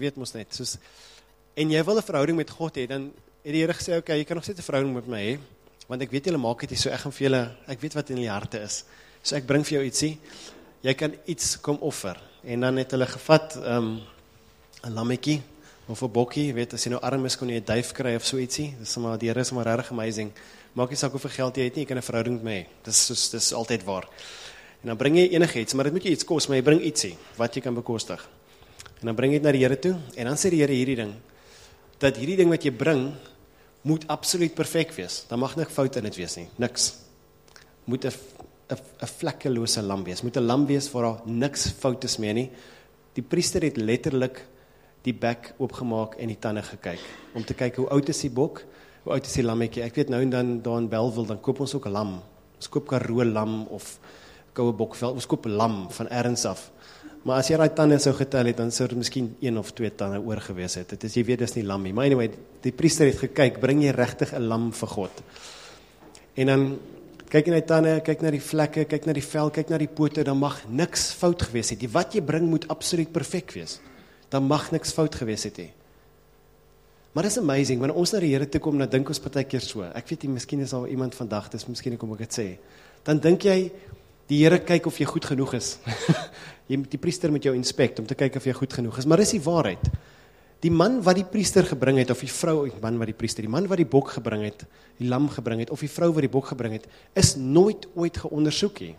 weet mos net, en jy wil 'n verhouding met God hê, dan het die Here gesê, okay, jy kan nog steeds 'n verhouding met my hê, want ek weet julle maak dit so, ek gaan vir julle, ek weet wat in die harte is, so ek bring vir jou ietsie, jy kan iets kom offer, en dan het hulle gevat, 'n lammetjie, of 'n bokkie, weet, as jy nou arm is, kon jy 'n duif kry, of so ietsie, die Here is maar regtig amazing, maak nie saak hoeveel geld jy het nie, jy kan 'n verhouding met my hê, dis altyd waar, en dan bring jy enigiets, maar dit moet jy iets kos, maar jy bring ietsie, wat jy kan bekostig, en dan bring jy dit na die Here toe, en dan sê die Here hierdie ding, dat hierdie ding wat jy bring, moet absoluut perfek wees, dan mag niks fout in dit wees nie, niks, moet 'n vlekkelose lam wees, moet 'n lam wees waar daar niks fout is meer nie, die priester het letterlik die bek oopgemaak en die tande gekyk, om te kyk hoe oud is die bok, hoe oud is die lammetjie, ek weet nou en dan daar in Bellville, dan koop ons ook 'n lam, ons koop Karoo lam, of koue bokvel, ons koop 'n lam, van ergens af, maar as jy daai tande sou getel het, dan sou er miskien 1 of 2 tande oor gewees het, dit is, jy weet, dis nie lam nie, maar anyway, die priester het gekyk, bring jy regtig 'n lam vir God, en dan, kyk na die tande, kyk na die vlekke, kyk na die vel, kyk na die pote, dan mag niks fout gewees het, die wat jy bring moet absoluut perfek wees, dan mag niks fout gewees het nie. Maar dis amazing, wanneer ons na die Here toe kom, dan dink ons partykeer so, ek weet nie, miskien is al iemand vandag, dis miskien kom ek dit sê, dan dink jy, die Here kyk of jy goed genoeg is, die priester moet jou inspect, om te kyk of jy goed genoeg is, maar dis die waarheid, die man wat die priester gebring het, of die vrou, die man wat die bok gebring het, die lam gebring het, of die vrou wat die bok gebring het, is nooit ooit geondersoek nie.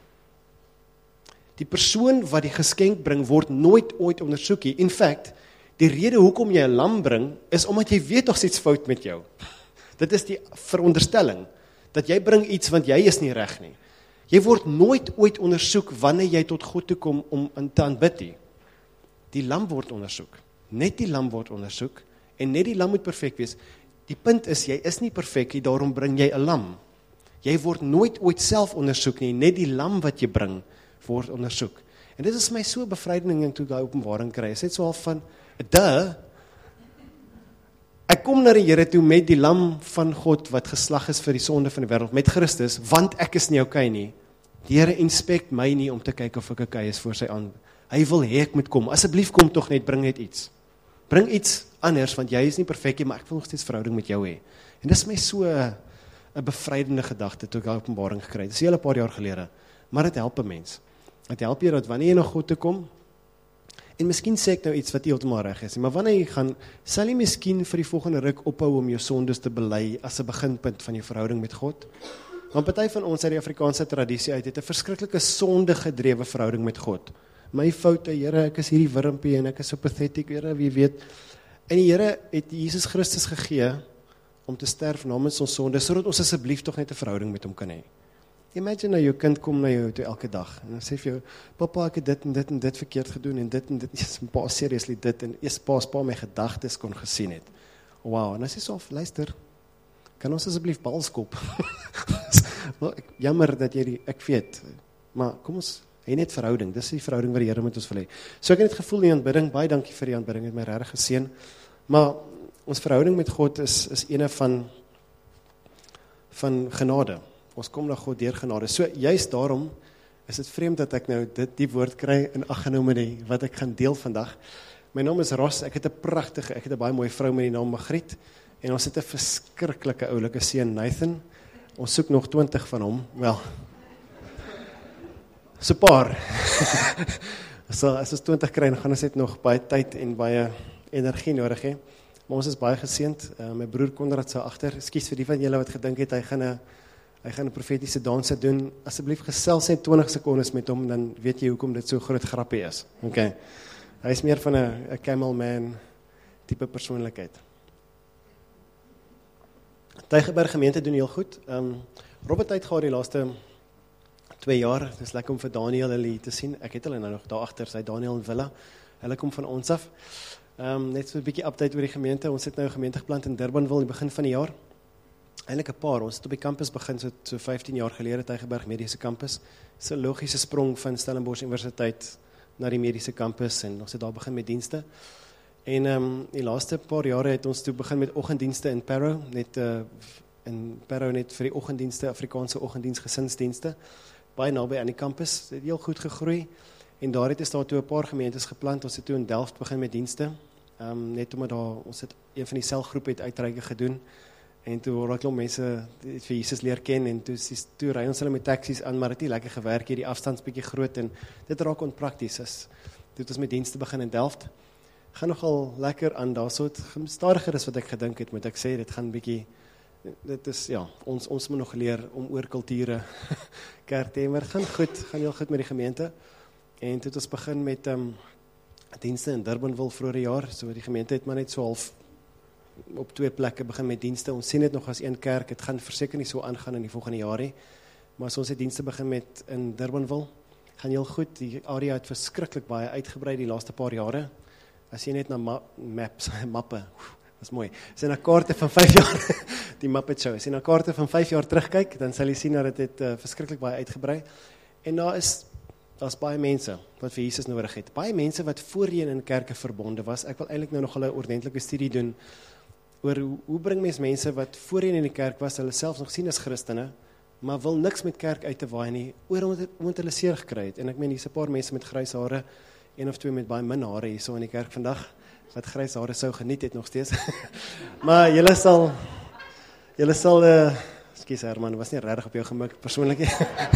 Die persoon wat die geskenk bring, word nooit ooit ondersoek nie. In fact, die rede hoekom jy 'n lam bring, is omdat jy weet of iets fout met jou. Dit is die veronderstelling, dat jy bring iets, want jy is nie reg nie. Jy word nooit ooit ondersoek, wanneer jy tot God toe kom, om te aanbid nie. Die lam word ondersoek. Net die lam word ondersoek, en net die lam moet perfek wees. Die punt is, jy is nie perfek nie, daarom bring jy 'n lam. Jy word nooit ooit self ondersoek nie, net die lam wat jy bring, word ondersoek. En dit is my so bevryding toe daai openbaring kry. Is dit so half van, ek kom na die Here toe met die lam van God, wat geslag is vir die sonde van die wêreld, met Christus, want ek is nie okay nie. Die Here inspect my nie, om te kyk of ek okay is voor sy aan. Hy wil hê ek moet kom, asseblief kom tog net, bring net iets. Bring iets anders, want jy is nie perfek nie, maar ek wil nog steeds verhouding met jou hê. En dis my so 'n bevrydende gedagte, toe ek daai openbaring gekry het. Dis 'n paar jaar gelede, maar dit help 'n mens. Dit help jy dat wanneer jy na God toe kom, en miskien sê ek nou iets wat nie heeltemal reg is, maar wanneer jy gaan, sal jy miskien vir die volgende ruk ophou om jou sondes te bely, as 'n beginpunt van jou verhouding met God? Want party van ons uit die Afrikaanse tradisie uit, het 'n verskriklike sondegedrewe verhouding met God. My foute, Here, ek is hierdie wurmpie, en ek is so pathetiek, Here, wie weet. En die Here het Jesus Christus gegee, om te sterf namens ons sonde, sodat ons asseblief tog net 'n verhouding met hom kan hê. Imagine nou, jou kind kom na jou toe elke dag, en dan sê vir jou, papa, ek het dit en dit en dit verkeerd gedoen, en dit, pa, seriously dit, en eers pa my gedagtes kon gesien het. Wow, en dan sê so, luister, kan ons asseblief balskop? Jammer dat jy ek weet, maar kom ons, hy net verhouding, dis die verhouding wat die Here met ons wil hê. So ek het net gevoel in die aanbidding, baie dankie vir die aanbidding, het my regtig geseën, maar ons verhouding met God is ene van genade. Ons kom na God deur genade. So juist daarom is dit vreemd dat ek nou die woord kry in ag genoem met wat ek gaan deel vandag. My naam is Ross, ek het 'n baie mooi vrou met die naam Magriet, en ons het 'n verskriklike oulike seun Nathan. Ons soek nog 20 van hom. Wel, so 'n paar. So as ons 20 kry, dan gaan ons net nog baie tyd en baie energie nodig hê. Maar ons is baie geseënd. My broer Konrad sou agter. Ekskuus vir die van julle wat gedink het hy gaan 'n profetiese danse doen. Asseblief gesels net 20 sekondes met hom, dan weet jy hoekom dit so groot grappie is. Okay. Hy is meer van 'n camel man tipe persoonlikheid. Tygerberg gemeente doen heel goed. Robert het gehad die laaste 2 jaar. Het is lekker om vir Daniel hulle hier te sien. Ek het hulle nou nog daar agter, sy Daniel en Villa. Hulle kom van ons af. Net so 'n bietjie update oor die gemeente. Ons het nou 'n gemeente geplant in Durbanville in die begin van die jaar. Eintlik 'n paar. Ons het op die kampus begin so 15 jaar gelede, Tygerberg Mediese Kampus. Dis 'n logiese sprong van Stellenbosch Universiteit na die mediese kampus, en ons het daar begin met dienste. En die laaste paar jare het ons toe begin met oggenddienste in Parow, net vir die oggenddienste, Afrikaanse oggenddiens, gesinsdienste, baie naby aan die kampus. Het heel goed gegroei, en daar het ons daar toe 'n paar gemeentes geplant. Ons het toe in Delft begin met dienste, net omdat ons het een van die selgroepe het uitreike gedoen, en toe word 'n klomp mense vir Jesus leer ken, en toe ry ons hulle met taksies aan, maar het nie lekker gewerk hier, die afstands bietjie groot, en dit raak onprakties, toe het ons met dienste begin in Delft, gaan nogal lekker aan, daar so het stadiger is wat ek gedink het, moet ek sê, dit gaan bietjie, dit is, ja, ons moet nog leer om oor kulture kerk te hê, maar gaan heel goed met die gemeente, en toe het ons begin met dienste in Durbanville vroeger jaar, so die gemeente het maar net so half op 2 plekke begin met dienste, ons sien dit nog as een kerk, het gaan verseker nie so aangaan in die volgende jaar, maar as ons het dienste begin met in Durbanville, gaan heel goed, die area het verskriklik baie uitgebrei die laaste paar jare, as jy net na mappe, dat is mooi, as jy na kaarte van 5 jaar, die Muppet Show, as jy na kaarte van 5 jaar terugkyk, dan sal jy sien dat dit verskriklik baie uitgebrei, en daar's baie mense wat vir Jesus nodig het, baie mense wat voorheen in kerke verbonde was, ek wil eintlik nou nog 'n ordentlike studie doen, oor hoe bring mense wat voorheen in die kerk was, hulle selfs nog sien as Christene, maar wil niks met kerk uit te waai nie, omdat hulle seer gekry het, en ek meen, hier's 'n paar mense met grys hare, 1 of 2 met baie min hare hier so in die kerk vandag, wat grys hare sou geniet het nog steeds, maar julle sal, ekskuus Herman, was nie regtig op jou gemik, persoonlik nie,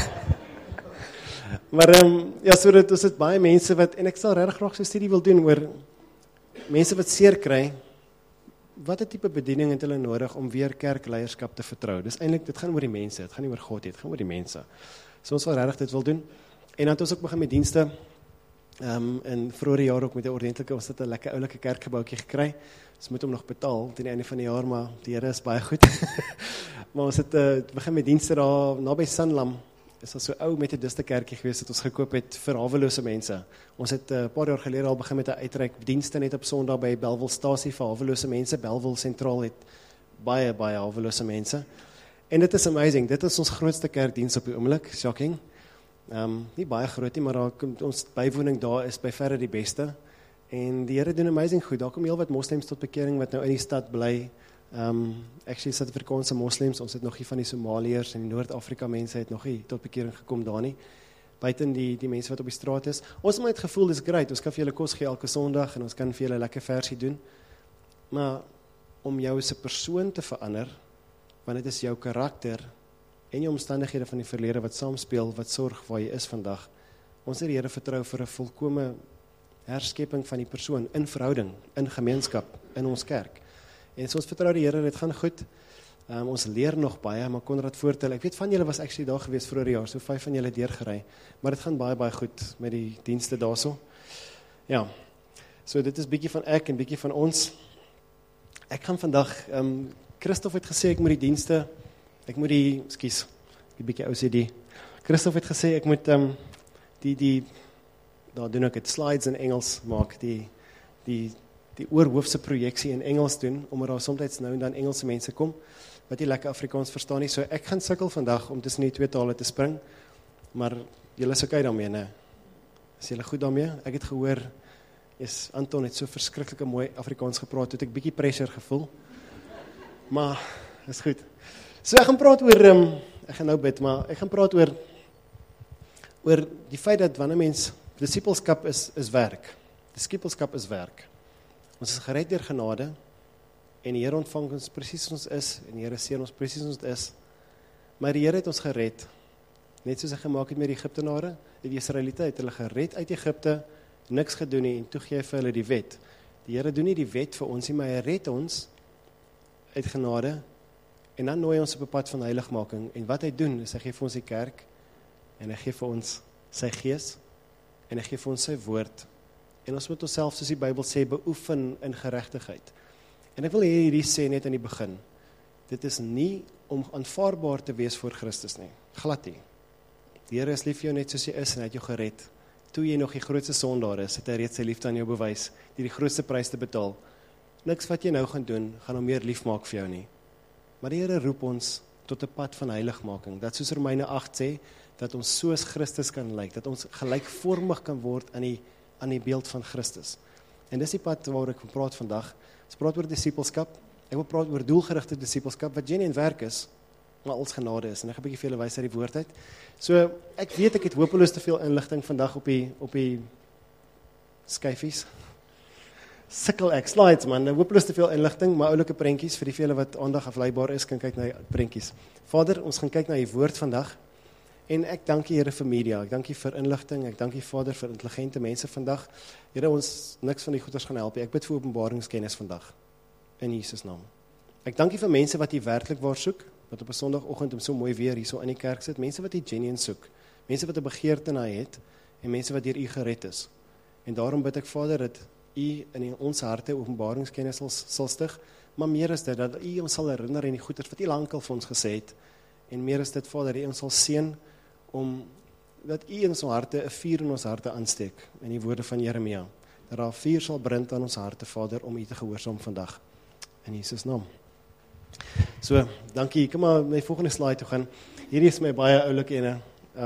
maar ja, so dit is dit baie mense wat, en ek sal regtig graag so 'n studie wil doen, oor mense wat seer kry, wat 'n tipe bediening het hulle nodig om weer kerkleierskap te vertrou? Dis eintlik, dit gaan oor die mense, dit gaan nie oor God, dit gaan oor die mense. So ons wil regtig dit wil doen. En dan het ons ook begin met dienste, in vroeger jaar ook met 'n ordentlike, ons het 'n lekker oulike kerkgebouetjie gekry. Ons moet hom nog betaal teen die einde van die jaar, maar die Here is baie goed. Maar ons het begin met dienste daar naby Sanlam. Is al so ou methodiste kerkie gewees wat ons gekoop het vir hawelose mense. Ons het 'n paar jaar gelede al begin met 'n uitreik dienste net op Sondag by Bellville-stasie vir hawelose mense. Bellville sentraal het baie hawelose mense. En dit is amazing. Dit is ons grootste kerkdiens op die oomblik, shocking. Nie baie groot nie, maar ons bywoning daar is by verre die beste. En die Here doen amazing goed. Daar kom heel wat moslems tot bekering wat nou in die stad bly. Actually Suid-Afrikaanse moslems, ons het nog hier van die Somaliërs en die Noord-Afrika mense het nog nie tot bekering gekom daar nie, buiten die mense wat op die straat is. Ons het maar het gevoel, dis great, ons kan vir julle kos gee elke Sondag en ons kan vir julle lekker versie doen, maar om jou as 'n persoon te verander, want dit is jou karakter en jou omstandighede van die verlede wat saamspeel, wat sorg waar jy is vandag. Ons het die Here vertrou vir 'n volkome herskepping van die persoon, in verhouding, in gemeenskap, in ons kerk. En so ons vertrou die Here, dit gaan goed. Ons leer nog baie, maar Konrad voortel, ek weet van julle was actually daar gewees vroeger jaar, so 5 van julle deurgery, maar dit gaan baie goed met die dienste daarso. Ja, so dit is bietjie van ek en bietjie van ons. Ek gaan vandag, Christoph het gesê, ek moet die dienste, ek moet die bietjie OCD. Christoph het gesê, ek moet daar doen ek het, slides in Engels maak, die oorhoofse projeksie in Engels doen, omdat daar soms nou en dan Engelse mense kom, wat nie lekker Afrikaans verstaan nie, so ek gaan sukkel vandag om tussen die 2 tale te spring, maar julle is okay daarmee, ne? Is julle goed daarmee? Ek het gehoor, Anton het so verskriklike mooi Afrikaans gepraat, het ek bietjie pressure gevoel, maar, is goed. So ek gaan praat oor, ek gaan nou bid, maar ek gaan praat oor die feit dat wanneer mens, discipelskap is werk, discipelskap is werk. Ons is gered deur genade, en die Here ontvang ons presies soos ons is, en die Here seën ons presies soos ons is, maar die Here het ons gered, net soos hy gemaak het met die Egiptenare, die Israeliete het hulle gered uit Egipte, niks gedoen nie, en toe gee hy vir hulle die wet. Die Here doen nie die wet vir ons nie, maar hy red ons uit genade, en dan nooi ons op 'n pad van heiligmaking, en wat hy doen, is hy gee vir ons die kerk, en hy gee vir ons sy gees, en hy gee vir ons sy woord, en ons moet onsself, soos die Bybel sê, beoefen in geregtigheid. En ek wil hierdie sê net aan die begin, dit is nie om aanvaarbaar te wees voor Christus nie, glad nie. Die Here is lief vir jou net soos jy is, en hy het jou gered. Toe jy nog die grootste sondaar is, het hy reeds sy liefde aan jou bewys, die grootste prys te betaal. Niks wat jy nou gaan doen, gaan hom meer lief maak vir jou nie. Maar die Here roep ons tot 'n pad van heiligmaking, dat soos Romeine 8 sê, dat ons soos Christus kan lyk, dat ons gelykvormig kan word aan die beeld van Christus. En dis die pad waar ek praat vandag. Ons praat oor disipelskap, ek wil praat oor doelgerigte disipelskap, wat genuine werk is, maar als genade is, en ek gaan 'n bietjie vir julle wys uit die woord uit. So, ek weet ek het hopeloos te veel inligting vandag op die skyfies. sukkel ek, slides man, hopeloos te veel inligting, maar oulike prentjies, vir die vele wat aandag afleibaar is, kan kyk na die prentjies. Vader, ons gaan kyk na die woord vandag, en ek dank U Here vir media, ek dank U vir inligting, ek dank U Vader vir intelligente mense vandag. Here, ons niks van die goeders gaan help, ek bid vir openbaringskennis vandag, in Jesus naam. Ek dank U vir mense wat U werklik waar soek, wat op 'n Sondagoggend om so mooi weer hier so in die kerk sit, mense wat U genuine soek, mense wat 'n begeerte na U het, en mense wat deur U gered is. En daarom bid ek Vader, dat U in ons harte openbaringskennis sal stig, maar meer is dit, dat U ons sal herinner in die goeders wat U lankal vir ons gesê het, en meer is dit Vader, U ons sal seën, dat U in ons harte, 'n vuur in ons harte aansteek, in die woorde van Jeremia, dat daar vuur sal brand aan ons harte, Vader, om U te gehoorsaam vandag, in Jesus naam. So, dankie, kom maar my volgende slide toe gaan, hierdie is my baie oulike ene,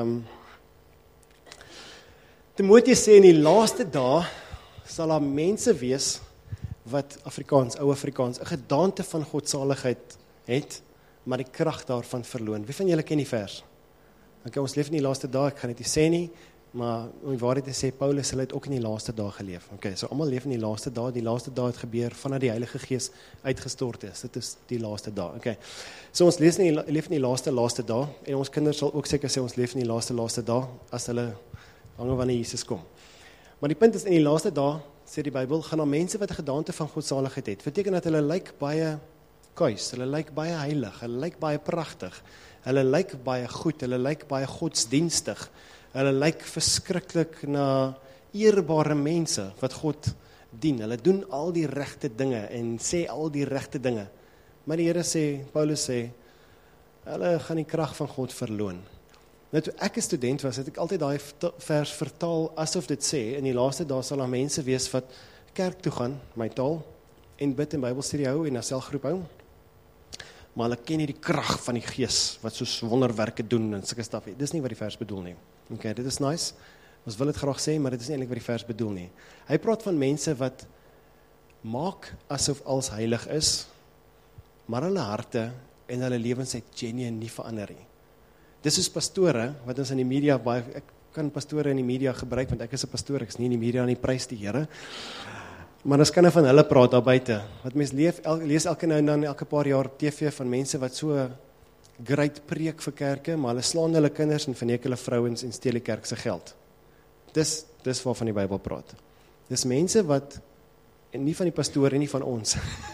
Timoteus sê in die laaste dae, sal daar mense wees, wat ou Afrikaans, 'n gedaante van godsaligheid het, maar die krag daarvan verloon. Wie van julle ken die vers? Okay, ons leef in die laaste dae, ek gaan dit nie sê nie, maar om die waarheid te sê, Paulus, hulle het ook in die laaste dae geleef. Okay, so almal leef in die laaste dae het gebeur, vanaf die Heilige Gees uitgestort is, dit is die laaste dae. Okay, so ons leef in die laaste dae, en ons kinders sal ook seker sê, ons leef in die laaste dae, as hulle hange wanneer Jesus kom. Maar die punt is, in die laaste dae, sê die Bybel, gaan daar mense wat 'n gedaante van godsaligheid het, beteken dat hulle lyk baie kuis, hulle lyk baie heilig, hulle lyk baie pragtig, hulle lyk baie goed, hulle lyk baie godsdienstig, hulle lyk verskriklik na eerbare mense wat God dien, hulle doen al die regte dinge en sê al die regte dinge, maar die Here sê, Paulus sê, hulle gaan die krag van God verloon. Nou, toe ek 'n student was, het ek altyd daai vers vertaal, asof dit sê, in die laaste dae sal daar mense wees wat kerk toe gaan, my taal, en bid en Bybelstudie hou, en na selgroep hou, maar hulle ken nie die krag van die Gees, wat so wonderwerke doen, en sulke staf. Dis nie wat die vers bedoel nie. Okay, dit is nice, ons wil dit graag sê, maar dit is nie eintlik wat die vers bedoel nie. Hy praat van mense wat maak asof alles heilig is, maar hulle harte en hulle lewens het genuine nie verander nie. Dis soos pastore, wat ons in die media, ek kan pastore in die media gebruik, want ek is 'n pastoor, ek is nie in die media nie, prys die Here, maar ons kan van hulle praat daar buite, wat mens lees elke nou en dan, elke paar jaar op TV, van mense wat so great preek vir kerke, maar hulle slaan hulle kinders en verneek hulle vrouens en steel die kerk se geld. Dis waarvan die Bybel praat. Dis mense wat, en nie van die pastoor en nie van ons,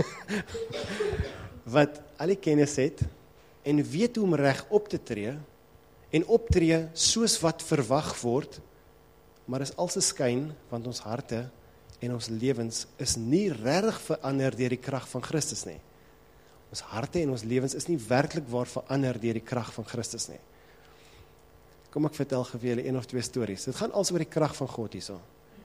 wat al die kennis het, en weet hoe om reg op te tree, en optree soos wat verwag word, maar is als 'n skyn, want ons harte en ons lewens is nie regtig verander deur die krag van Christus nie. Ons harte en ons lewens is nie werklik waar verander deur die krag van Christus nie. Kom ek vertel vir julle 1 of 2 stories. Dit gaan als oor die krag van God hierso.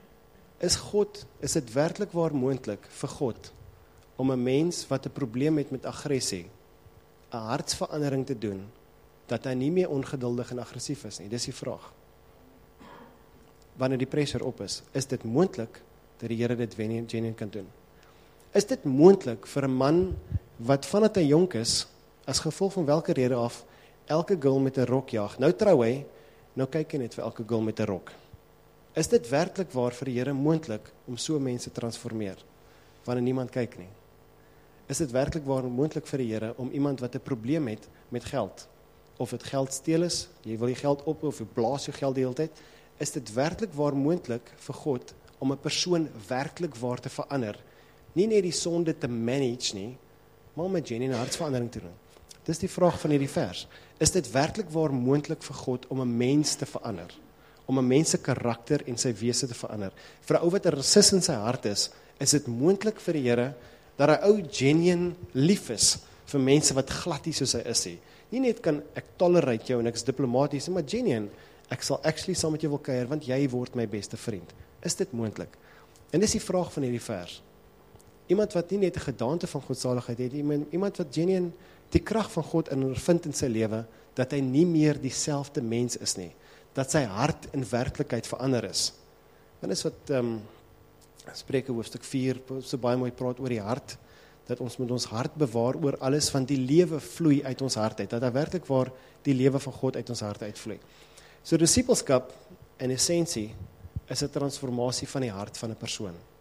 Is dit werklik waar moontlik vir God om 'n mens wat 'n probleem het met aggressie, 'n hartsverandering te doen, dat hy nie meer ongeduldig en aggressief is nie? Dis die vraag. Wanneer die pressure op is dit moontlik dat die Here dit genuine kan doen? Is dit moontlik vir 'n man wat vanaf hy jonk is, as gevolg van welke rede af, elke girl met 'n rok jaag? Nou trou hy, nou kyk hy net vir elke girl met 'n rok. Is dit werklik waar vir die Here moontlik om so mense te transformeer, wanneer niemand kyk nie? Is dit werklik waar moontlik vir die Here om iemand wat 'n probleem het met geld, of dit geld steel is, jy wil die geld op, of jy blaas jou geld die hele tyd, is dit werklik waar moontlik vir God om 'n persoon werklik waar te verander, nie net die sonde te manage nie, maar om 'n genuine hartsverandering te doen? Dis die vraag van hierdie vers. Is dit werklik waar moontlik vir God om 'n mens te verander? Om 'n mens se karakter en sy wese te verander? Vir 'n ou wat 'n resist in sy hart is dit moontlik vir die Here dat 'n ou genuine lief is vir mense wat glad nie soos hy is nie. Nie net kan ek tolerate jou en ek is diplomaties, maar genuine, ek sal actually saam met jou wil kuier, want jy word my beste vriend. Is dit moontlik? En dis die vraag van hierdie vers. Iemand wat nie net 'n gedaante van godsaligheid het, iemand wat genuine die krag van God ondervind in sy lewe, dat hy nie meer dieselfde mens is nie, dat sy hart in werklikheid verander is. En dis wat Spreuke hoofstuk 4 so baie mooi praat oor die hart, dat ons moet ons hart bewaar oor alles, want die lewe vloei uit ons hart uit, dat daar werklik waar die lewe van God uit ons hart uitvloei. So disipelskap, in essensie, is 'n transformasie van die hart van 'n persoon.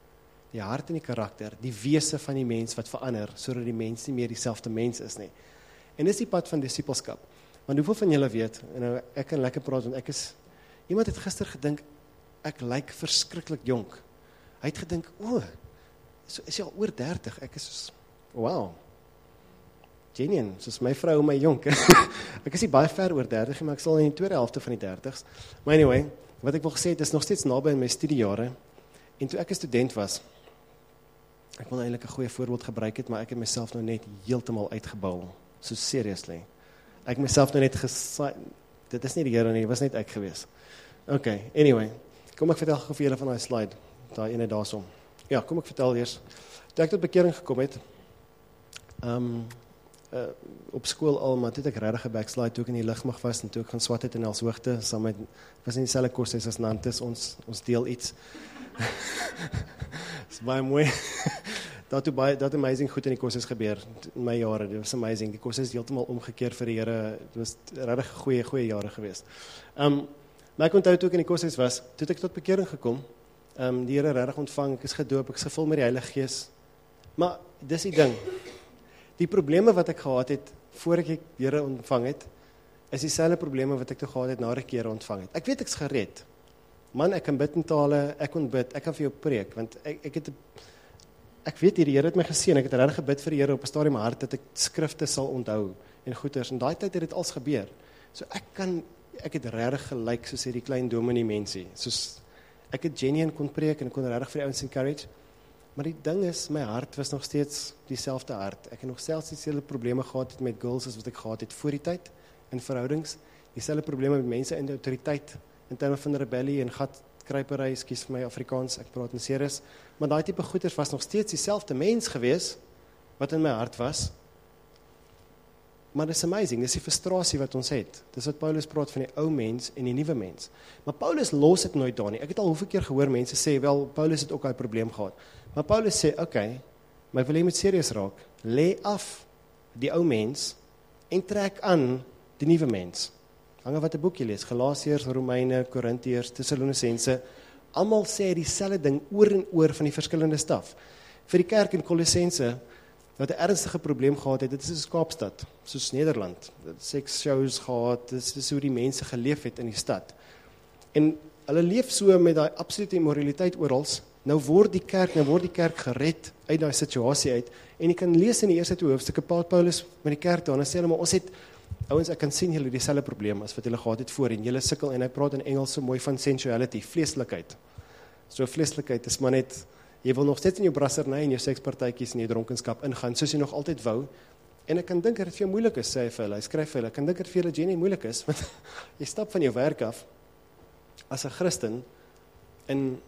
die hart en die karakter, die wese van die mens wat verander, sodat die mens nie meer dieselfde mens is nie. En dis die pad van disipelskap. Want hoeveel van julle weet, en nou, ek kan lekker praat, want iemand het gister gedink, ek lyk verskriklik jonk. Hy het gedink, so is jy al oor 30, ek is soos, wow, genuine, soos my vrou en my jonk. Ek is nie baie ver oor 30, maar ek sal in die tweede helfte van die 30s. Maar anyway, wat ek wil gesê het, is nog steeds naby in my studiejare, en toe ek 'n student was, ek wil eintlik 'n goeie voorbeeld gebruik het, maar ek het myself nou net heeltemal uitgebou, so seriously. Ek het myself nou net dit is nie die Here nie, dit was net ek gewees. Okay, anyway, kom ek vertel gou vir julle van daai slide, daai ene daarso. Ja, kom ek vertel eers. Toe ek tot bekering gekom het, op skool al, maar toe het ek regtig 'n backslide, toe ek in die lugmag was, en toe ek gaan swat het in Elshoogte, saam met, was in dieselfde kursus as Nantes, ons deel iets. Dis baie mooi. Dat amazing goed in die kursus gebeur, in my jare, dit was amazing, die kursus is heeltemal omgekeer vir die Here, dit was regtig goeie jare geweest. Maar ek onthou toe ek in die kursus was, toe het ek tot bekering gekom, die Here regtig ontvang, ek is gedoop, ek is gevul met die Heilige Gees, maar dis die ding, die probleme wat ek gehad het, voor ek die Here ontvang het, is dieselfde probleme wat ek toe gehad het, na ek die Here ontvang het. Ek weet ek's gered, man, ek kan bid in tale, ek kon bid, ek kan vir jou preek, want ek weet die Here het my geseën, ek het regtig gebid vir die Here op 'n stadium my hart, dat ek skrifte sal onthou, en goeters, en daai tyd het dit als gebeur, so ek het regtig gelyk, soos hierdie klein dominee mensie, soos, ek het genuine kon preek, en ek kon regtig vir die ouens encourage, maar die ding is, my hart was nog steeds dieselfde hart, ek het nog selfs dieselfde probleme gehad met girls, as wat ek gehad het voor die tyd, in verhoudings, dieselfde probleme met mense in die autoriteit, in terme van rebellie en gatkruipery, ekskuus vir my Afrikaans, ek praat in serieus, maar daai tipe goeders was nog steeds dieselfde mens gewees, wat in my hart was, maar dis amazing, dis die frustrasie wat ons het, dis wat Paulus praat van die ou mens en die nuwe mens, maar Paulus los het nooit daar nie, ek het al hoeveel keer gehoor mense sê, wel, Paulus het ook daai probleem gehad, maar Paulus sê, okay, maar wil jy moet serieus raak, lê af die ou mens, en trek aan die nuwe mens, hang af wat 'n boek jy lees, Galasiërs, Romeine, Korintiërs, Tessalonisense, almal sê dieselfde ding oor en oor van die verskillende staf. Vir die kerk in Kolossense, wat 'n ernstige probleem gehad het, dit is 'n Kaapstad, soos Nederland, seks shows gehad, dit is hoe die mense geleef het in die stad. En hulle leef so met daai absolute immoraliteit orals, nou word die kerk gered uit daai situasie uit, en jy kan lees in die eerste 2 hoofstukke, Paulus met die kerk daar, en hy sê hulle, maar ons het, ouens, ek kan sien julle dieselfde probleem as wat julle gehad het voorheen, julle sukkel, en hy praat in Engels so mooi van sensuality, vleeslikheid. So vleeslikheid is maar net, jy wil nog steeds in jou brassery en jou sekspartytjies en jou dronkenskap ingaan, soos jy nog altyd wou, en ek kan dink dat dit vir jou moeilik is, sê hy vir hulle, hy skryf vir hulle, ek kan dink dat dit vir julle genuine moeilik is, want jy stap van jou werk af, as 'n Christen, en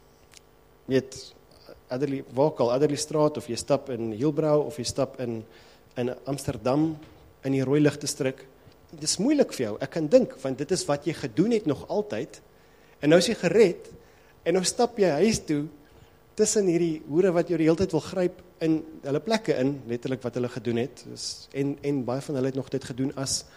weet, Adderley Straat, of jy stap in Hielbrau, of jy stap in Amsterdam, in die rooi ligdistrikt, dit is moeilik vir jou, ek kan dink, want dit is wat jy gedoen het nog altyd, en nou is jy gered, en nou stap jy huis toe, tussen hierdie hoere wat jou die hele tyd wil gryp, in hulle plekke in, letterlik wat hulle gedoen het, en baie van hulle het nog dit gedoen as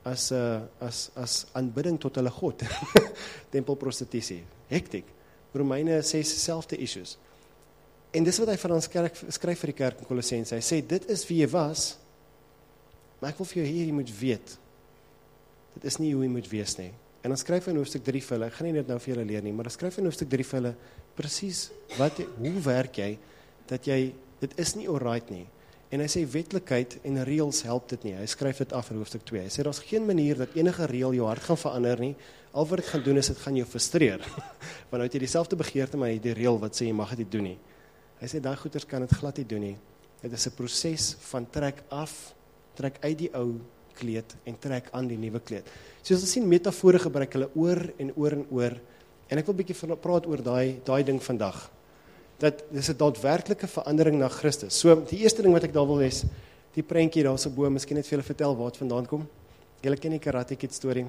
aanbidding tot hulle God, tempelprostitusie, hektiek, Romeine sê selfde issues, en dis wat hy vir ons skryf vir die kerk in Kolossense, hy sê, dit is wie jy was, maar ek wil vir jou hier, jy moet weet, dit is nie hoe jy moet wees nie, en dan skryf hy in hoofstuk 3 vir hulle, ek gaan nie dit nou vir julle leer nie, maar dan skryf hy in hoofstuk 3 vir hulle, presies, hoe werk jy, dat dit is nie alright nie, en hy sê wetlikheid en reëls help dit nie, hy skryf dit af in hoofstuk 2, hy sê, daar's geen manier dat enige reël jou hart gaan verander nie, al wat dit gaan doen is, dit gaan jou frustreer, want nou het jy dieselfde begeerte, maar jy die reël wat sê, jy mag dit doen nie, hy sê, daai goeders kan dit glad nie doen nie, dit is 'n proses van trek uit die ou kleed, en trek aan die nuwe kleed, soos ons sien, metafore gebruik hulle oor en oor en oor, en ek wil 'n bietjie praat oor daai ding vandag, dat dis 'n daadwerklike verandering na Christus. So, die eerste ding wat ek daar wil lees, die prentjie daar so bo, miskien net vir julle vertel waar het vandaan kom. Julle ken die Karate Kid storie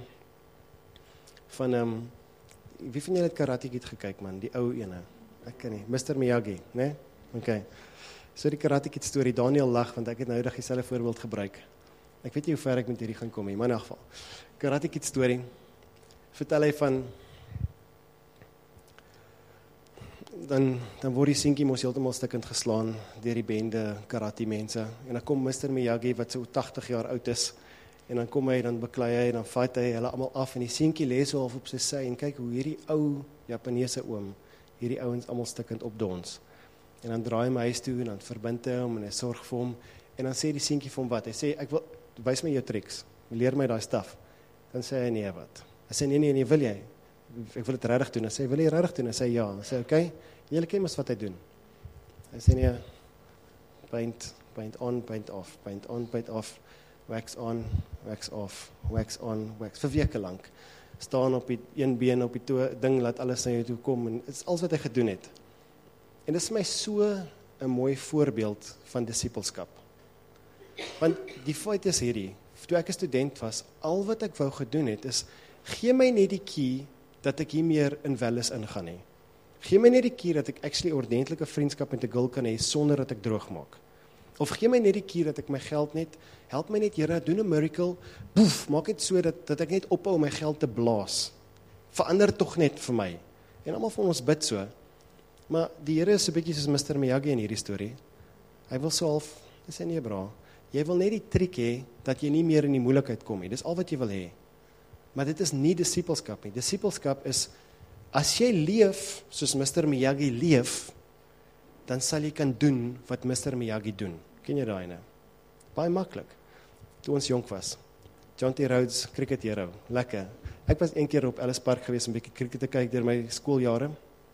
van, wie van julle het Karate Kid gekyk, man, die ou ene? Ek ken nie, Mr. Miyagi, né? Okay. So die Karate Kid storie, Daniel lag, want ek het nou eendag dieselfde voorbeeld gebruik. Ek weet nie hoe ver ek met hierdie gaan kom nie, maar in elk geval. Karate Kid storie, vertel hy van dan word die seentjie mos heeltemal stukkend geslaan deur die bende karate mense. En dan kom Mr. Miyagi wat so 80 jaar oud is. En dan kom hy, dan beklei hy, dan fight hy hulle almal af. En die seentjie lê so half op sy sy en kyk hoe hierdie ou Japaneese oom, hierdie ouens almal stukkend opdons. En dan draai hy my huis toe en dan verbind hy hom en hy sorg vir hom. En dan sê die seentjie vir hom wat? Hy sê, ek wil, wys my jou tricks. Leer my daai staf. Dan sê hy, nee, wat? Hy sê, nee, wil jy? Ek wil dit regtig doen. Hy sê, wil jy regtig doen? Hy sê, ja. Hy sê, okay, julle ken mos wat hy doen. Hy sê, nee, paint on, paint off, paint on, paint off, wax on, wax off, wax on, wax, vir weke lank. Staan op die een been op die ding, laat alles na jou toe kom, en dit is alles wat hy gedoen het. En dit is my so 'n mooi voorbeeld van disipelskap. Want die feit is hierdie, toe ek 'n student was, al wat ek wou gedoen het, is, gee my net die key, dat ek nie meer in welles ingaan nie. Gee my net die key, dat ek actually ordentlike vriendskap met 'n girl kan hê, sonder dat ek droog maak. Of gee my net die key, dat ek my geld net, help my net, Here, doen 'n miracle, boef, maak dit so, dat ek net ophou om my geld te blaas. Verander tog net vir my. En almal van ons bid so. Maar die Here is so 'n bietjie soos Mr. Miyagi in hierdie storie. Hy wil so half, hy sê nee bra, jy wil net die trick hê, dat jy nie meer in die moeilikheid kom nie. Dis al wat jy wil hê. Maar dit is nie disipelskap nie. Disipelskap is, as jy leef, soos Mr. Miyagi leef, dan sal jy kan doen, wat Mr. Miyagi doen. Ken jy daai ene? Baie maklik. Toe ons jonk was. John T. Rhodes, cricket hero. Lekker. Ek was een keer op Ellis Park gewees, 'n bietjie cricket te kyk deur my skooljare.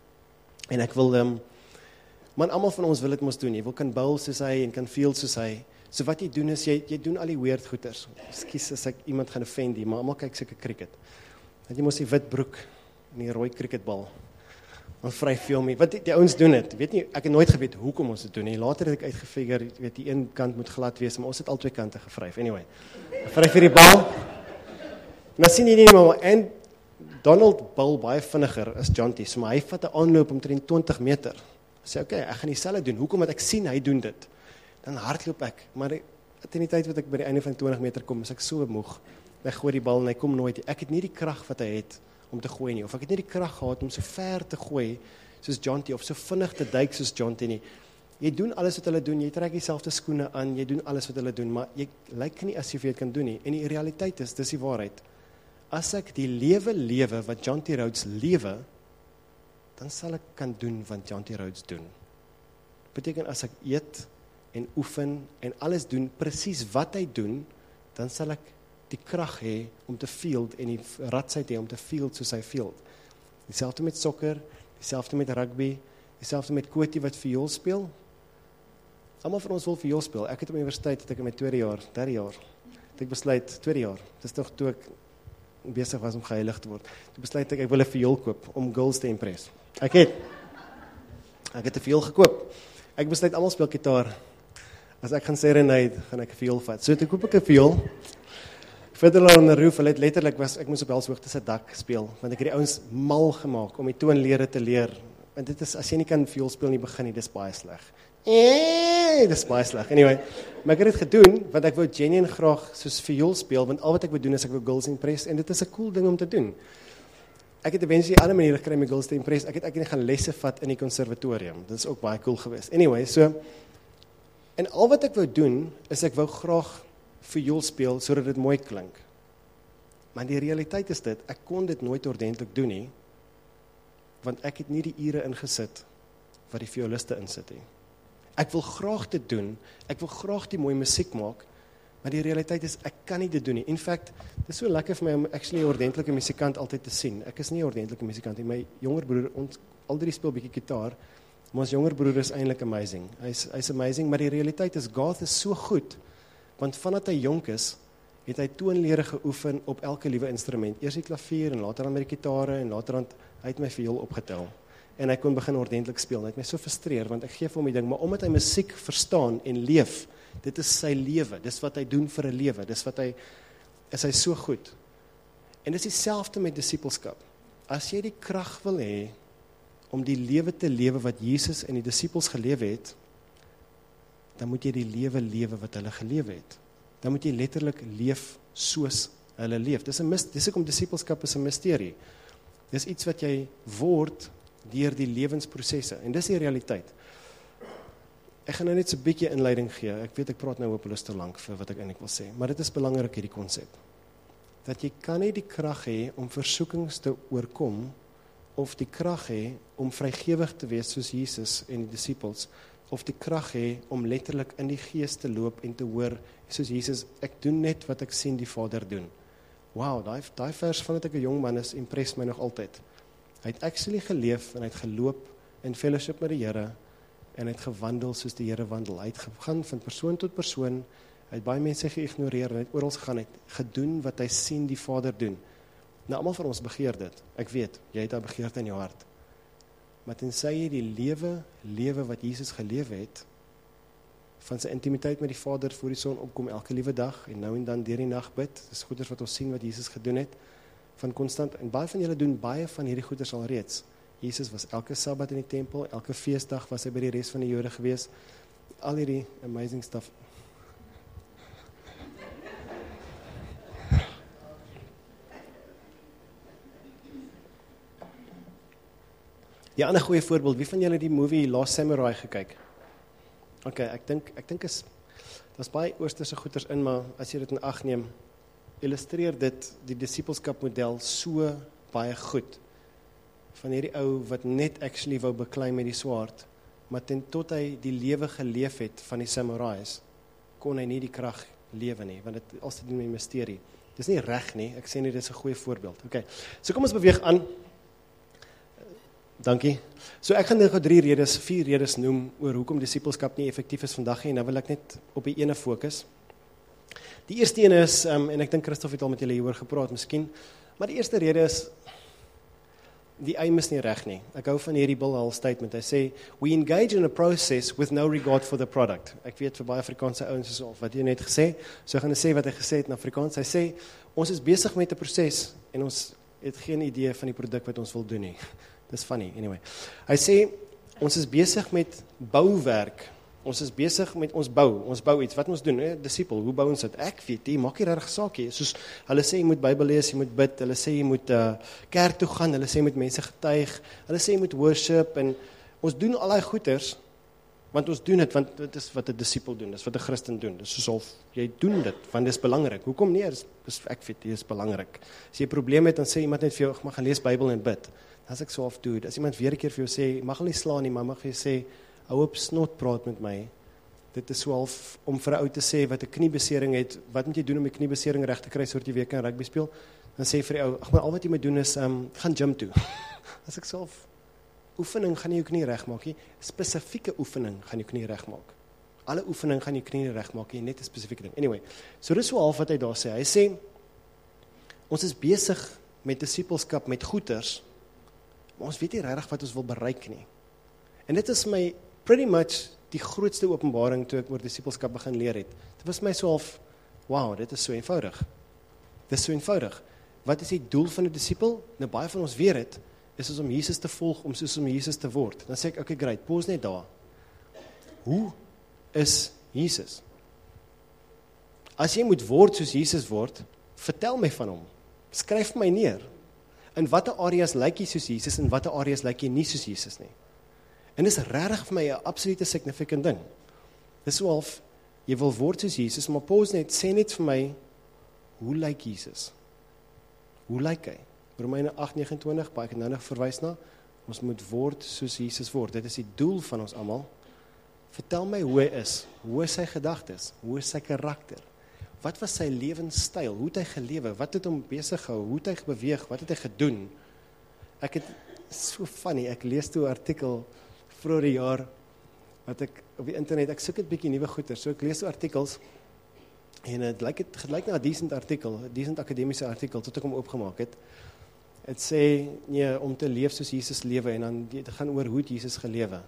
En ek wil, man, almal van ons wil dit mos doen. Jy wil kan bowl soos hy, en kan field soos hy. So wat jy doen is, jy doen al die weird goeters. Ekskuus as ek iemand gaan offend, maar almal kyk seker cricket. Dat jy mos die wit broek, en die rooi cricketbal, dan vry veel meer. Wat die ouens doen dit, weet nie, ek het nooit geweet hoekom ons dit doen nie. Later het ek uitgefigure, weet die een kant moet glad wees, maar ons het al twee kante gevryf. Anyway, vryf vir die bal. En dan sien jy nie, maar en Donald bal baie vinniger as John T, so maar hy vat 'n aanloop omtrent 20 meter. Sê okay, ek gaan dieselfde doen. Hoekom? Want ek sien hy doen dit. Dan hardloop ek, maar teen die tyd wat ek by die einde van 20 meter kom, is ek so moeg. Ek gooi die bal en hy kom nooit. Ek het nie die krag wat hy het om te gooi nie, of ek het nie die krag gehad om so ver te gooi soos John T, of so vinnig te duik soos John T nie. Jy doen alles wat hulle doen, jy trek dieselfde skoene aan, jy doen alles wat hulle doen, maar jy lyk nie asof jy dit kan doen nie. En die realiteit is, dis die waarheid. As ek die lewe wat John T. Rhodes lewe, dan sal ek kan doen wat John T. Rhodes doen. Beteken as ek eet en oefen en alles doen, presies wat hy doen, dan sal ek die krag hê om te field en die radsheid hê om te field soos hy field. Dieselfde met sokker, dieselfde met rugby, dieselfde met Koti wat viool speel. Almal van ons wil viool speel. Ek het op universiteit, het ek in my derde jaar, het ek besluit, tweede jaar, dis nog toe ek besig was om geheilig te word, toe besluit ek wil 'n viool koop, om girls te impress. Ek het 'n viool gekoop. Ek besluit, almal speel gitaar. As ek gaan serenade, gaan ek 'n viool vat. So toe koop ek 'n viool. Fiddler on the Roof, hulle het letterlik ek moes op Elshoogte se dak speel, want ek het die ouens mal gemaak om die toonlere te leer. Want dit is, as jy nie kan viool speel nie begin nie, dis baie sleg. Dis baie sleg. Anyway, maar ek het dit gedoen, want ek wou genuine graag soos viool speel, want al wat ek wou doen is ek wou girls impress, en dit is 'n cool ding om te doen. Ek het eventually alle maniere gekry om girls te impress. Ek het eigenlijk gaan lesse vat in die conservatorium. Dit is ook baie cool geweest. Anyway, so, en al wat ek wou doen, is ek wou graag viool speel, sodat dit mooi klink. Maar die realiteit is dit, ek kon dit nooit ordentlik doen nie, want ek het nie die ure ingesit, wat die violiste insit nie. Ek wil graag dit doen, ek wil graag die mooi musiek maak, maar die realiteit is, ek kan nie dit doen nie. In fact, dit is so lekker vir my om actually 'n ordentlike musikant altyd te sien. Ek is nie 'n ordentlike musikant nie. My jonger broer, ons al drie speel bietjie gitaar, maar ons jonger broer is eintlik amazing. Hy's amazing, maar die realiteit is, Garth is so goed, want vandat hy jonk is, het hy toonlere geoefen op elke liewe instrument. Eers die klavier, en later dan met die gitare, en later dan, hy het my viool opgetel. En hy kon begin ordentlik speel. Hy het my so frustreer, want ek gee vir hom die ding, maar omdat hy musiek verstaan en leef, dit is sy lewe, dis wat hy doen vir 'n lewe, dis wat hy, is hy so goed. En dis dieselfde met disipelskap. As jy die krag wil hê, om die lewe te lewe wat Jesus en die disipels gelewe het, dan moet jy die lewe wat hulle gelewe het. Dan moet jy letterlik leef soos hulle leef. Dis hoekom disipelskap is 'n misterie. Dis iets wat jy word deur die lewensprosesse, en dis die realiteit. Ek gaan nou net so 'n bietjie inleiding gee, ek weet ek praat nou hopeloos te lank vir wat ek eintlik wil sê, maar dit is belangrik hierdie konsep, dat jy kan nie die krag hê om versoekings te oorkom, of die krag hê om vrygewig te wees soos Jesus en die disippels, of die krag hê om letterlik in die gees te loop en te hoor, soos Jesus, ek doen net wat ek sien die Vader doen. Wow, daai vers van dat ek 'n jong man is, impress my nog altyd. Hy het actually geleef en hy het geloop in fellowship met die Here en hy het gewandel soos die Here wandel. Hy het gegaan van persoon tot persoon, hy het baie mense geïgnoreer en hy het oral gegaan, hy het gedoen wat hy sien die Vader doen. Nou, almal van ons begeer dit. Ek weet, jy het daai begeerte in jou hart. Maar tensy jy die lewe wat Jesus geleef het, van sy intimiteit met die Vader voor die son opkom elke liewe dag, en nou en dan deur die nag bid, dis goeders wat ons sien wat Jesus gedoen het, van konstant, en baie van julle doen baie van hierdie goeders al reeds. Jesus was elke Sabbat in die tempel, elke feesdag was hy by die res van die Jode gewees, al hierdie amazing stuff. Ja, 'n goeie voorbeeld, wie van julle die movie Last Samurai gekyk? Okay, ek dink daar's baie oosterse goeders in, maar as jy dit in ag neem, illustreer dit die disippelskapmodel so baie goed, van hierdie ou wat net actually wou beklei met die swaard, maar tot hy die lewe geleef het van die samurais, kon hy nie die krag lewe nie, want dit is altyd die misterie. Dis nie reg nie, ek sê nie, dit is 'n goeie voorbeeld. Okay, so kom ons beweeg aan. Dankie. So ek gaan nou 4 redes noem oor hoekom disippelskap nie effektief is vandag nie, en nou wil ek net op die ene fokus. Die eerste een is, en ek dink Christof het al met julle hieroor gepraat miskien, maar die eerste rede is, die aim is nie reg nie. Ek hou van hierdie Bill Hall statement, hy sê, we engage in a process with no regard for the product. Ek weet vir baie Afrikaanse ouens is al wat jy net gesê, so ek gaan sê wat hy gesê het in Afrikaans, hy sê, ons is besig met 'n proses, en ons het geen idee van die produk wat ons wil doen nie. Dis funny, anyway. Hy sê, ons is besig met bouwerk, ons is besig met ons bou iets, wat ons doen, disipel, hoe bou ons dit? Ek weet, jy maak nie regtig saak nie, soos, hulle sê, jy moet Bybel lees, jy moet bid, hulle sê, jy moet kerk toe gaan, hulle sê, jy moet mense getuig, hulle sê, jy moet worship, en ons doen al die goeders, want ons doen dit, want dit is wat 'n disipel doen, dit is wat 'n Christen doen, dit is soos jy doen dit, want dit is belangrik. Hoekom nie? Ek weet, dit is belangrik. As jy 'n probleem het, dan sê iemand net vir jou, ek mag gaan lees Bybel en bid. As ek so doen, as iemand weer 'n keer vir jou sê, mag hulle nie slaan nie, maar mag vir jou sê, hou op snot praat met my. Dit is so half om vir 'n ou te sê wat 'n kniebesering het, wat moet jy doen om 'n kniebesering reg te kry sodat jy weer kan rugby speel? Dan sê vir die ou, ag maar al wat jy moet doen is gaan gym toe. As ek so oefening gaan jy jou knie regmaak nie, spesifieke oefening gaan jou knie regmaak. Alle oefening gaan jou knie regmaak nie, net 'n spesifieke ding. Anyway, so dis so half wat hy daar sê. Hy sê ons is besig met disippelskap met goeders, maar ons weet nie regtig wat ons wil bereik nie. En dit is my pretty much die grootste openbaring toe ek oor disippelskap begin leer het. Dit was my so half, wow, dit is so eenvoudig. Dit is so eenvoudig. Wat is die doel van 'n disipel? Nou baie van ons weet dit, is om Jesus te volg, om soos om Jesus te word. Dan sê ek, okay, great, pause net daar. Hoe is Jesus? As jy moet word soos Jesus word, vertel my van hom. Skryf my neer. In watter areas lyk jy soos Jesus, en watter areas lyk jy nie soos Jesus nie. En dis regtig vir my 'n absolute significant ding. Dis so half, jy wil word soos Jesus, maar pause net, sê net vir my, hoe lyk Jesus? Hoe lyk hy? Romeine 8:29, baie ek het nou nog verwys na, ons moet word soos Jesus word. Dit is die doel van ons almal. Vertel my hoe hy is sy gedagtes, hoe is sy karakter? Wat was sy lewenstyl? Hoe het hy gelewe? Wat het hom besig gehou? Hoe het hy beweeg? Wat het hy gedoen? Ek het so funny, ek lees toe 'n artikel vroeër die jaar wat ek op die internet, ek soek 'n bietjie nuwe goeie, so ek lees so artikels en dit lyk na 'n decent artikel, 'n decent akademiese artikel tot ek hom oopgemaak het. Dit sê nee, om te leef soos Jesus lewe, en dan dit gaan oor hoe het Jesus gelewe.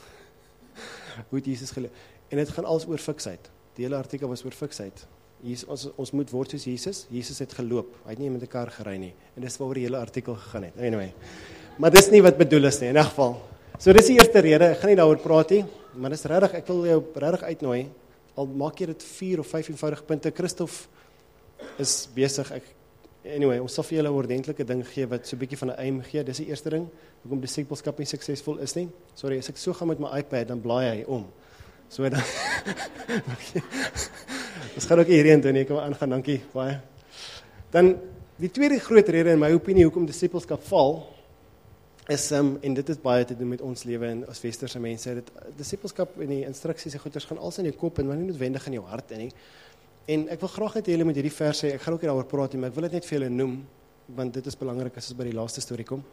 Hoe het Jesus gelewe? En dit gaan alles oor fiksheid. Die hele artikel was oor fiksheid. Ons moet word soos Jesus. Jesus het geloop. Hy het nie met 'n kar gery nie. En dis waaroor die hele artikel gegaan het. Anyway. Maar dis nie wat bedoel is nie in elk geval. So dis die eerste rede. Ek gaan nie daaroor praat nie, maar dis regtig, ek wil jou regtig uitnooi. Al maak jy dit 4 of 5 eenvoudige punte. Christof is besig, Anyway, ons sal vir julle 'n ordentlike ding gee wat so 'n bietjie van 'n aim gee. Dis die eerste ding, hoekom disipelskap nie suksesvol is nie. Sorry, as ek so gaan met my iPad, dan blaai hy om. So dan Ons gaan ook hierheen doen, ek kan aangaan, dankie, baie. Dan, die tweede groot rede in my opinie, hoekom disipelskap val, is, en dit het baie te doen met ons lewe en as westerse mense, disipelskap en die instruksies en goeders gaan alles in jou kop en maar nie noodwendig in jou hart in nie. En ek wil graag net julle met hierdie verse, ek gaan ook nie daaroor praat nie, maar ek wil dit net vir julle noem, want dit is belangrik as ons by die laaste storie kom.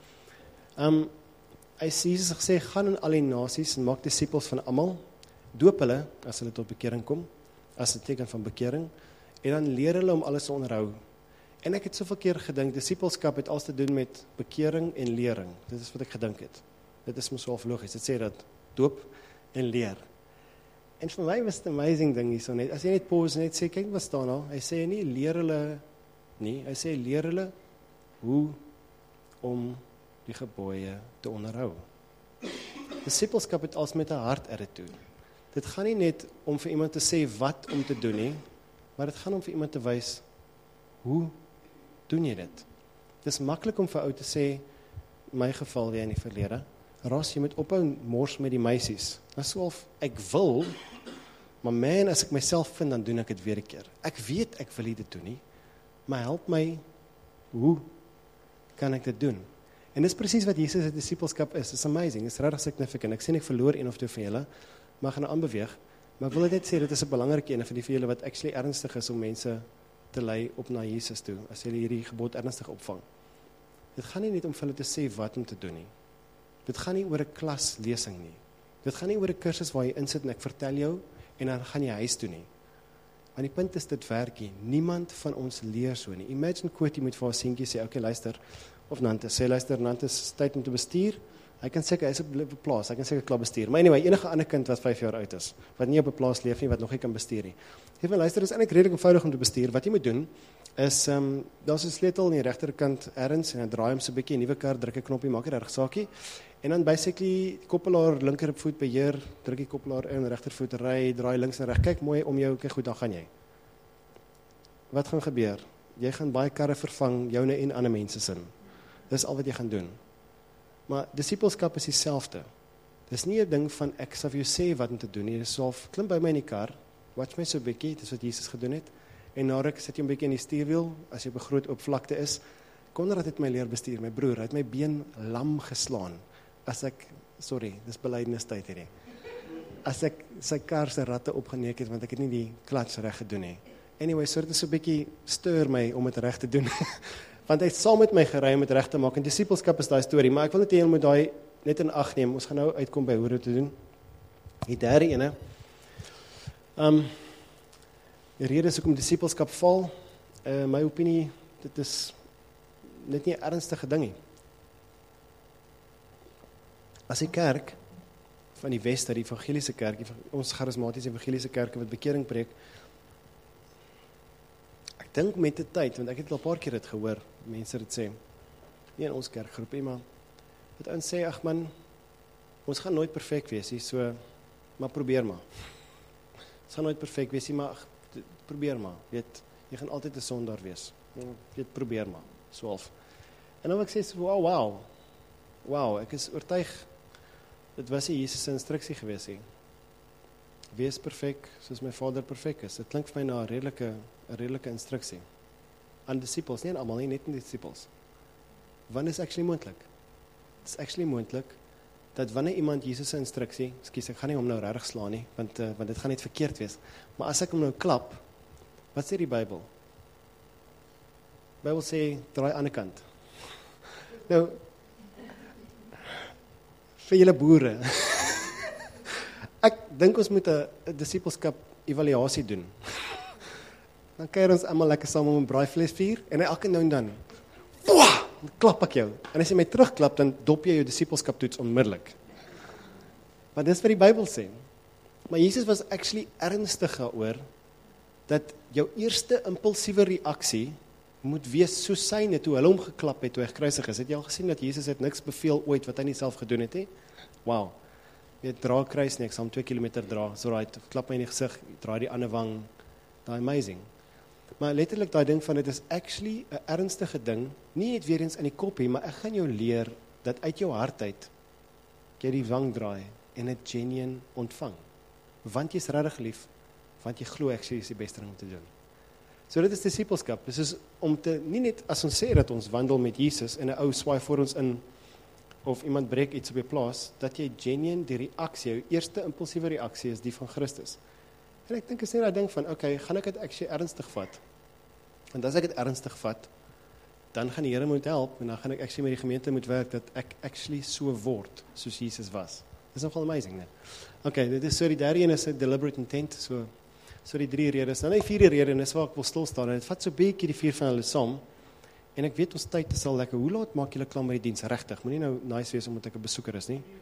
Jesus het gesê, gaan in al die nasies en maak disipels van almal, doop hulle, as hulle tot bekering kom, as 'n teken van bekering, en dan leer hulle om alles te onderhou. En ek het soveel keer gedink, disipelskap het alles te doen met bekering en lering. Dit is wat ek gedink het. Dit is mos half logies. Dit sê dat doop en leer. En vir my was dit 'n amazing ding hierso net. As jy net pause net sê, kyk wat staan daar. Hy sê nie leer hulle nie, hy sê leer hulle hoe om die gebooie te onderhou. Disipelskap het alles met 'n hartattitude. Dit gaan nie net om vir iemand te sê wat om te doen nie, maar dit gaan om vir iemand te wys hoe doen jy dit? Dit is maklik om vir ou te sê, in my geval weer in die verlede, Ras, jy moet ophou mors met die meisies. Dan so ek wil, maar man, as ek myself vind, dan doen ek dit weer 'n keer. Ek weet ek wil nie dit doen nie, maar help my, hoe kan ek dit doen? En dis presies wat Jesus se disipelskap is. It's amazing, it's regtig significant. Ek sê ek verloor een of twee van julle, maar gaan aanbeweeg. Maar ek wil net sê, dit is 'n belangrike een vir julle wat actually ernstig is om mense te lei op na Jesus toe, as jy hierdie gebod ernstig opvang. Dit gaan nie net om vir hulle te sê wat om te doen nie. Dit gaan nie oor 'n klaslesing nie. Dit gaan nie oor 'n kursus waar jy insit en ek vertel jou, en dan gaan jy huis toe nie. Want die punt is, dit werk nie. Niemand van ons leer so nie. Imagine Kotie moet vir haar seentjie sê, okay, luister, of Nante, sê luister, Nante is tyd om te bestuur. Hy kan seker, hy is op 'n plaas, hy kan seker klaar bestuur. Maar anyway, enige ander kind wat 5 jaar oud is, wat nie op 'n plaas leef nie, wat nog nie kan bestuur nie. Hy van luister, dis eintlik redelik eenvoudig om te bestuur. Wat jy moet doen is daar's 'n sleutel aan die regterkant ergens en dan draai hom so 'n bietjie, 'n nuwe kar, druk 'n knoppie, maak 'n reg saakie. En dan basically koppelaar linkervoet beheer, druk die koppelaar in, regtervoet ry, draai links en reg. Kyk mooi om jou, kyk goed, dan gaan jy. Wat gaan gebeur? Jy gaan baie karre vervang, joune en ander mense sin. Dis al wat jy gaan doen. Maar disipelskap is dieselfde. Dis nie 'n ding van ek sal vir jou sê wat om te doen nie. Dis self klim by my in die kar, watch my so 'n bietjie, dis wat Jesus gedoen het. En na ruk sit jy 'n bietjie in die stuurwiel as jy op 'n groot oop vlakte is. Konrad het my leer bestuur, my broer, hy het my been lam geslaan. As ek, sorry, dis belydenistyd hierdie. As ek sy kar se ratte opgeneek het want ek het nie die klats reg gedoen nie. Anyway, so dit is so 'n bietjie stuur my om dit reg te doen. Want hy het saam met my gery om dit reg te maak. En disipelskap is daai storie, maar ek wil net hê julle moet daai net in ag neem. Ons gaan nou uitkom by hoe dit te doen. Die derde ene. Die rede is hoekom disipelskap val. My opinie, dit is net nie 'n ernstige ding nie. As die kerk van die Wester, die evangeliese kerk, ons charismatiese evangeliese kerke wat bekering preek, ek dink met die tyd, want ek het al 'n paar keer dit gehoor, mense dit sê, nie in ons kerkgroep, maar het ons sê, ag man, ons gaan nooit perfek wees, so, maar probeer maar. Ons gaan nooit perfek wees, maar probeer maar, weet, jy gaan altyd 'n sondaar wees, weet, probeer maar, so half. En dan wil ek sê, wow, ek is oortuig, dit was nie Jesus se instruksie gewees nie. Wees perfek, soos my Vader perfek is. Dit klink vir my na 'n redelike instruksie. Aan disipels, nie aan almal nie, net aan disipels. Want is actually moontlik. Dit is actually moontlik, dat wanneer iemand Jesus se instruksie, ek gaan nie hom nou regtig slaan nie, want dit gaan net verkeerd wees, maar as ek hom nou klap, wat sê die Bybel? Die Bybel sê, draai aan die kant. Nou, vir julle boere, ek dink ons moet 'n disipelskap evaluasie doen. Dan kuier ons almal lekker saam om 'n braaivleisvuur, en elke nou en dan, dan klap ek jou. En as jy my terugklap, dan dop jy jou disipelskap toets onmiddellik. Maar dis wat die Bybel sê. Maar Jesus was actually ernstig daaroor, dat jou eerste impulsiewe reaksie moet wees so syne toe hulle hom geklap het, toe hy gekruisig is. Het jy al gesien dat Jesus het niks beveel ooit, wat hy nie self gedoen het, he? Wow. Jy dra kruis niks, om 2 kilometer dra, so right, klap my in die gesig, draai die ander wang, daai amazing. Maar letterlik daai ding van dit is actually 'n ernstige ding, nie net weer eens in die koppie, maar ek gaan jou leer dat uit jou hart uit jy die wang draai en dit genuine ontvang. Want jy's regtig lief, want jy glo actually is die beste ding om te doen. So dit is disipelskap. Dit is om te, nie net as ons sê dat ons wandel met Jesus en 'n ou swaai voor ons in, of iemand breek iets op die plaas, dat jy genuine die reaksie, jou eerste impulsiewe reaksie is die van Christus. En ek dink is net daai ding van, okay, gaan ek dit actually ernstig vat? Want as ek dit ernstig vat, dan gaan die Here moet help, en dan gaan ek actually met die gemeente moet werk, dat ek actually so word, soos Jesus was. Dis nogal amazing, ne? Okay, dit is so die derde een is 'n deliberate intent, so die 3 redes. Dan die 4de rede, en dis waar ek wil stil staan, en dit vat so 'n bietjie die 4 van hulle saam, en ek weet ons tyd is al lekker. Hoe laat maak julle klaar met die diens? Regtig, moenie nou nice wees omdat ek 'n besoeker is nie.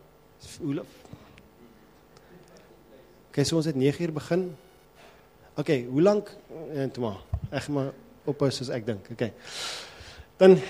Okay, so ons het 9:00 begin. Okay, hoe lank? Toe maar, ek gaan maar ophou soos ek dink. Okay. Dan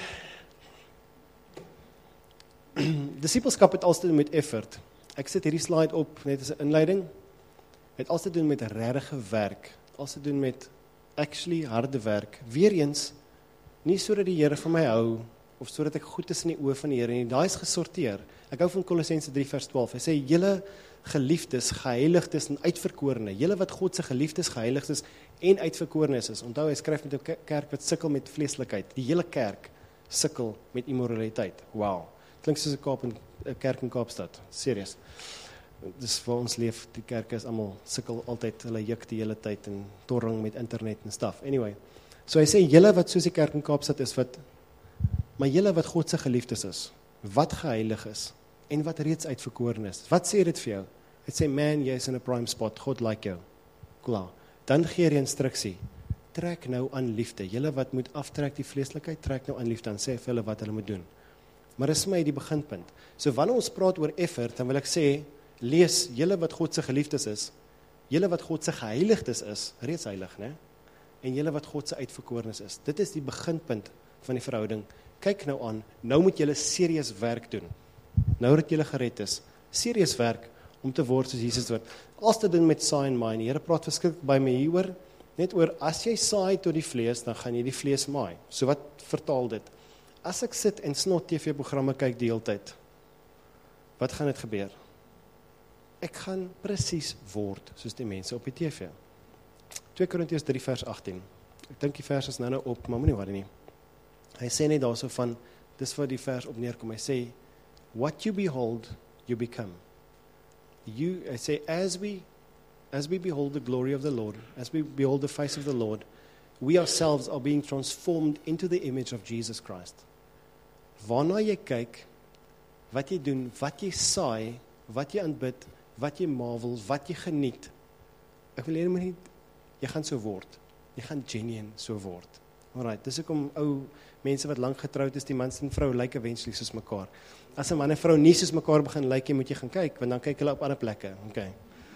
disipelskap het alles te doen met effort. Ek sit hierdie slide op net as 'n inleiding. Het alles te doen met regte werk. Alles te doen met actually harde werk. Weereens nie sodat die Here van my hou of sodat ek goed is in die oë van die Here nie. Daai is gesorteer. Ek hou van Kolossense 3 vers 12. Hy sê julle geliefdes, geheiligdes en uitverkorene. Julle wat God se geliefdes, geheiligdes en uitverkorenes is. Onthou hy skryf met 'n kerk wat sukkel met vleeslikheid. Die hele kerk sukkel met immoraliteit. Wow. Klink soos 'n kerk in Kaapstad. Serius. Dis waar ons leef, die kerke is almal sukkel altyd, hulle juk die hele tyd en torring met internet en stuff. Anyway, so hy sê, julle wat soos die kerk in Kaapstad is, maar julle wat God se geliefdes is, wat geheilig is, en wat reeds uitverkoren is. Wat sê dit vir jou? Het sê, man, jy is in 'n prime spot, God like jou. Klaar. Dan gee hy instruksie, trek nou aan liefde. Julle wat moet aftrek die vleeslikheid, trek nou aan liefde, dan sê hy vir hulle wat hulle moet doen. Maar dis vir my die beginpunt. So wanneer ons praat oor effort, dan wil ek sê, lees, julle wat God se geliefdes is, julle wat God se geheiligdes is, reeds heilig, né? En julle wat God se uitverkorenes is. Dit is die beginpunt van die verhouding. Kyk nou aan, nou moet julle serieus werk doen. Nou dat julle gered is, serieus werk om te word soos Jesus word. Alles te doen met saai en maai. Die Here praat verskriklik by my hieroor, net oor as jy saai tot die vlees, dan gaan jy die vlees maai. So wat vertaal dit? As ek sit en snot TV-programme kyk die hele tyd, wat gaan dit gebeur? Ek gaan presies word soos die mense op die TV. 2 Korintiërs 3 vers 18. Ek dink die vers is nou op, maar moenie worry nie. Hy sê net daarso van, dis waar die vers op neerkom. Hy sê, what you behold, you become. I say, as we behold the glory of the Lord, as we behold the face of the Lord, we ourselves are being transformed into the image of Jesus Christ. Waarna jy kyk, wat jy doen, wat jy saai, wat jy aanbid, wat jy marvel, wat jy geniet. Ek wil hê jy gaan so word. Jy gaan genuine so word. Alright, dis ek om ou mense wat lank getroud is, die mans en vrou lyk eventually soos mekaar. As 'n man en vrou nie soos mekaar begin lyk, moet jy gaan kyk, want dan kyk hulle op ander plekke. Okay.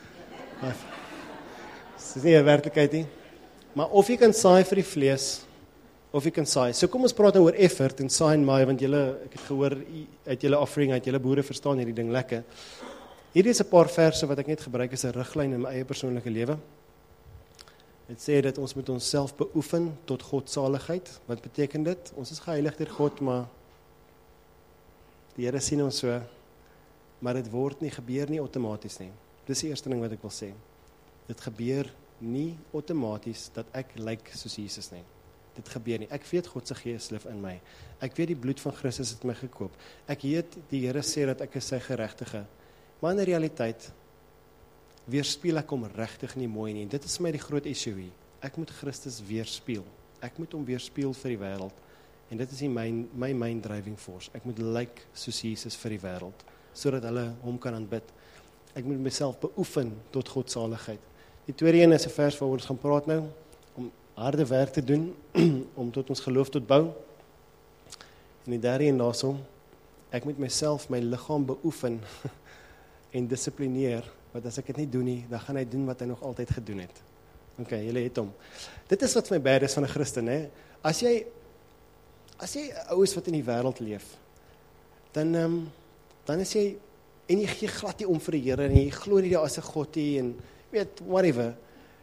Dis nie 'n werklikheid nie. Maar of jy kan saai vir die vlees, of jy kan saai. So kom ons praat nou oor effort en saai en maai, want ek het gehoor uit julle offering, uit julle boere verstaan hierdie ding lekker. Hierdie is 'n paar verse wat ek net gebruik as 'n riglyn in my eie persoonlike lewe. Dit sê dat ons moet onsself beoefen tot godsaligheid. Wat beteken dit? Ons is geheilig deur God, maar die Here sien ons so, maar dit gebeur nie outomaties nie. Dis die eerste ding wat ek wil sê. Dit gebeur nie outomaties dat ek lyk soos Jesus nie. Dit gebeur nie. Ek weet God se Gees leef in my. Ek weet die bloed van Christus het my gekoop. Ek weet die Here sê dat ek is sy geregtige. Maar in die realiteit weerspieël ek hom regtig nie mooi nie. Dit is vir my die groot issue hier. Ek moet Christus weerspieël. Ek moet hom weerspieël vir die wêreld. En dit is my main driving force. Ek moet lyk soos Jesus vir die wêreld, sodat hulle hom kan aanbid. Ek moet myself beoefen tot godsaligheid. Die tweede een is 'n vers waaroor ons gaan praat nou, om harde werk te doen, om tot ons geloof te bou. En die derde een daarsom, ek moet myself, my liggaam beoefen en dissiplineer, want as ek dit nie doen nie, dan gaan hy doen wat hy nog altyd gedoen het. Okay, julle het hom. Dit is wat vir my bad is van 'n Christen, hè. As jy 'n ou is wat in die wêreld leef, dan is jy, en jy gee glad nie om vir die Here, en jy glo nie daar is 'n God nie, en weet, whatever,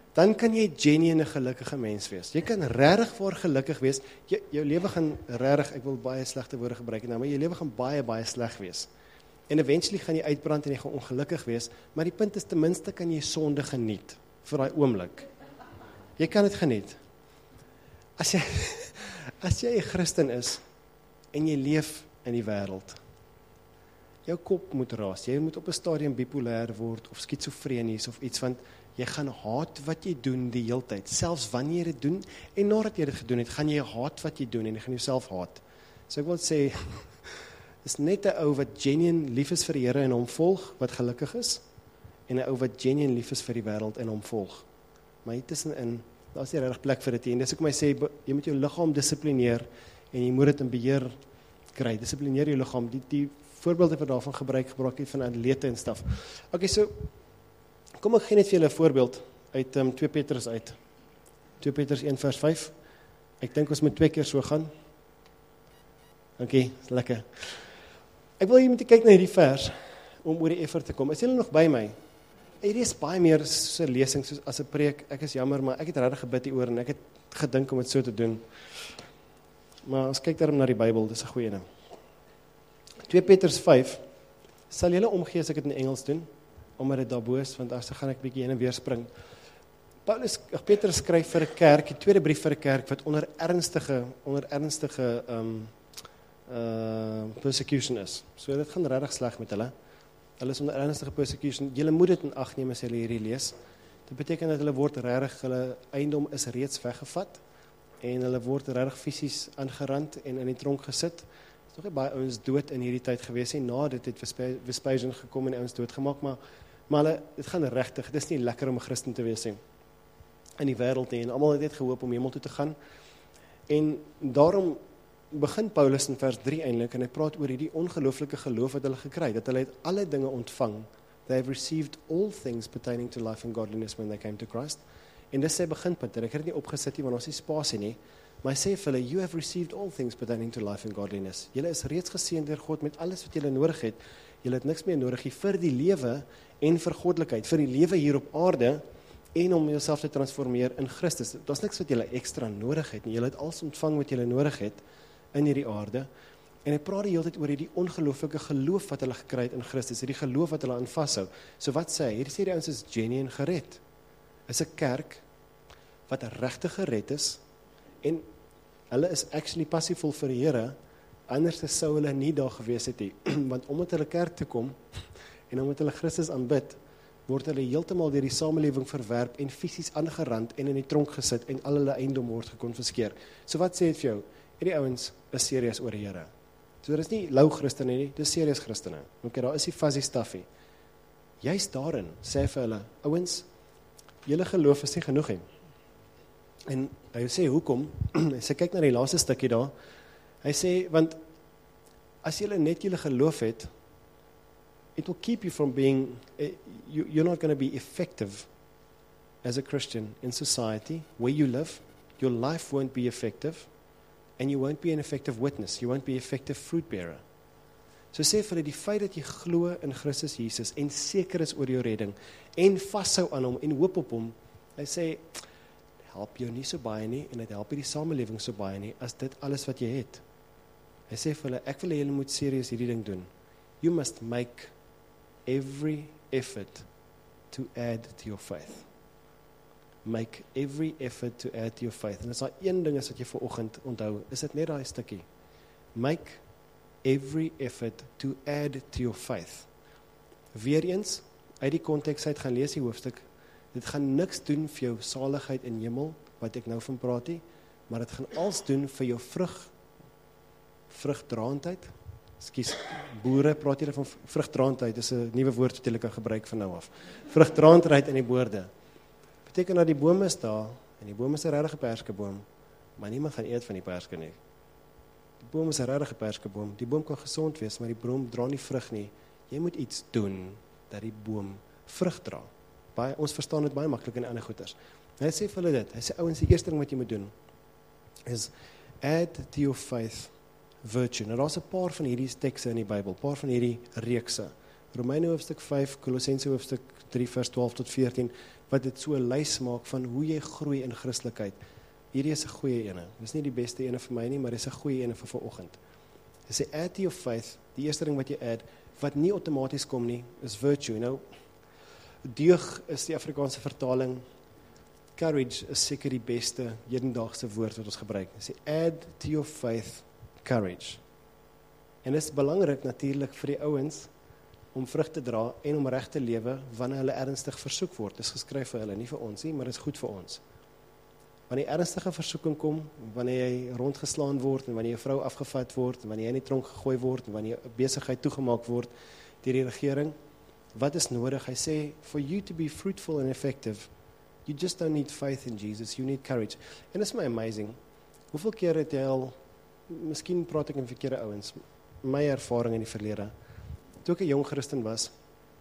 dan kan jy genuine gelukkige mens wees. Jy kan regtig voor gelukkig wees. Jou lewe gaan regtig, ek wil baie slegte woorde gebruik nou, maar jou lewe gaan baie, baie sleg wees. En eventually gaan jy uitbrand en jy gaan ongelukkig wees, maar die punt is, ten minste kan jy sonde geniet, vir daai oomblik. Jy kan dit geniet. As jy 'n Christen is, en jy leef in die wêreld, jou kop moet raas, jy moet op 'n stadium bipolêr word, of skizofrenies, of iets, want jy gaan haat wat jy doen die hele tyd, selfs wanneer jy dit doen, en nadat jy dit gedoen het, gaan jy haat wat jy doen, en jy gaan jouself haat. So ek wil sê, is net 'n ou wat genuine lief is vir die Here en hom volg, wat gelukkig is, en 'n ou wat genuine lief is vir die wêreld en hom volg. Maar hier tussenin, daar is nie regtig plek vir dit nie, en dis hoekom hy sê, jy moet jou liggaam dissiplineer, en jy moet dit in beheer kry, dissiplineer jou liggaam, die voorbeelde wat daarvan gebruik het van atlete en staf. Okay, so, kom ek gee net vir julle 'n voorbeeld, uit 2 Petrus uit, 2 Petrus 1 vers 5, ek dink ons moet 2 keer so gaan, okay, lekker. Ek wil jy moet kyk na hierdie vers, om oor die effort te kom, is julle nog by my? Hierdie is baie meer so 'n lesing, soos as 'n preek, ek is jammer, maar ek het regtig gebid hieroor, en ek het gedink om dit so te doen, maar ons kyk daarom na die Bybel, dis 'n goeie ene. 2 Petrus 5, sal julle omgee as ek dit in Engels doen, omdat dit daarbo is, want as gaan ek bietjie heen en weer spring. Petrus skryf vir 'n kerk, die tweede brief vir 'n kerk, wat onder ernstige persecution is. So dit gaan regtig sleg met hulle. Hulle is onder ernstige persecution. Julle moet dit in ag neem as julle hierdie lees. Dit beteken dat hulle word regtig, hulle eiendom is reeds weggevat, en hulle word regtig fisies aangerand en in die tronk gesit. Is nog nie baie ouens dood in hierdie tyd gewees nie, na dit het Vespasian gekom en ouens doodgemaak, maar hulle, dit gaan regtig, dit is nie lekker om 'n Christen te wees nie, in die wêreld nie, en almal het net gehoop om hemel toe te gaan, en daarom begin Paulus in vers 3 eintlik, en hy praat oor hierdie ongelooflike geloof wat hulle gekry het, dat hulle het alle dinge ontvang, they have received all things pertaining to life and godliness when they came to Christ, en dis sy beginpunt, en ek het dit nie opgesit nie, want ons is spasie nie, maar hy sê vir hulle, you have received all things pertaining to life and godliness, julle is reeds geseën deur God met alles wat julle nodig het, julle het niks meer nodig nie vir die lewe en vir goddelikheid, vir die lewe hier op aarde, en om jouself te transformeer in Christus, daar's niks wat julle ekstra nodig het nie, julle het alles ontvang wat julle nodig het, in hierdie aarde, en hy praat die hele tyd oor hierdie ongelooflike geloof wat hulle gekry het in Christus, hierdie geloof wat hulle aan vashou. So wat sê hy? Hierdie sê die ouens is genuine gered, is 'n kerk wat regtig gered is, en hulle is actually passievol vir die Here, anders sou hulle nie daar gewees het nie, want omdat hulle kerk toe kom, en omdat hulle Christus aanbid, word hulle heeltemal deur die samelewing verwerp, en fisies aangerand, en in die tronk gesit, en al hulle eiendom word gekonfiskeer. So wat sê dit vir jou? Hierdie ouens is serieus oor die Here. So dit is nie lou Christene nie, dit is serieus Christene. Okay, daar is die fuzzy stuffie. Juist daarin sê vir hulle, ouens, julle geloof is nie genoeg nie. En hy sê, hoekom? Hy sê, kyk na die laaste stukkie daar. Hy sê, want as julle net julle geloof het, it will keep you from being, you're not going to be effective as a Christian in society, where you live. Your life won't be effective, and you won't be an effective witness. You won't be an effective fruit bearer. So sê vir hulle, die feit dat jy glo in Christus Jesus, en seker is oor jou redding, en vashou aan hom, en hoop op hom, hy sê, help jou nie so baie nie, en dit help jy die samelewing so baie nie, as dit alles wat jy het. Hy sê vir hulle, ek wil julle moet serieus hierdie ding doen. You must make every effort to add to your faith. Make every effort to add to your faith. En as daar een ding is wat jy vanoggend onthou, is dit net daai stukkie. Make every effort to add to your faith. Weereens, uit die konteks uit gaan lees die hoofstuk, dit gaan niks doen vir jou saligheid in hemel, wat ek nou van praat nie, maar dit gaan alles doen vir jou vrugdraandheid. Ekskuus, boere, praat julle van vrugdraandheid, dis 'n nuwe woord wat julle kan gebruik van nou af. Vrugdraandheid in die boorde. Beteken dat die boom is daar, en die boom is 'n regte perskeboom, maar niemand gaan eet van die perske nie. Die boom is 'n regte perskeboom, die boom kan gesond wees, maar die boom dra nie vrug nie. Jy moet iets doen, dat die boom vrug dra. Ons verstaan dit baie maklik in ander goeters. Hy sê vir hulle dit, hy sê, ouens, die eerste ding wat jy moet doen, is add to your faith virtue. Nou daar's 'n paar van hierdie tekste in die Bybel, 'n paar van hierdie reekse. Romeine hoofstuk 5, Kolossense hoofstuk 3 vers 12 tot 14, wat dit so 'n lys maak van hoe jy groei in Christelikheid. Hierdie is 'n goeie ene. Dis nie die beste ene vir my nie, maar dis 'n goeie ene vir vanoggend. Dis 'n add to your faith, die eerste ding wat jy add, wat nie outomaties kom nie, is virtue. Nou, deug is die Afrikaanse vertaling, courage is seker die beste hedendaagse woord wat ons gebruik. Dis add to your faith, courage. En dit is belangrik natuurlik vir die ouens, om vrug te dra en om reg te lewe wanneer hulle ernstig versoek word. Dit is geskryf vir hulle, nie vir ons nie, maar dit is goed vir ons. Wanneer ernstige versoeking kom, wanneer jy rondgeslaan word, en wanneer jou vrou afgevat word, en wanneer jy in die tronk gegooi word, en wanneer jou besigheid toegemaak word deur die regering, wat is nodig? Hy sê, for you to be fruitful and effective, you just don't need faith in Jesus, you need courage. En dit is my amazing. Hoeveel keer het jy al, miskien praat ek in verkeerde ouens, my ervaring in die verlede, toe ek 'n jong Christen was,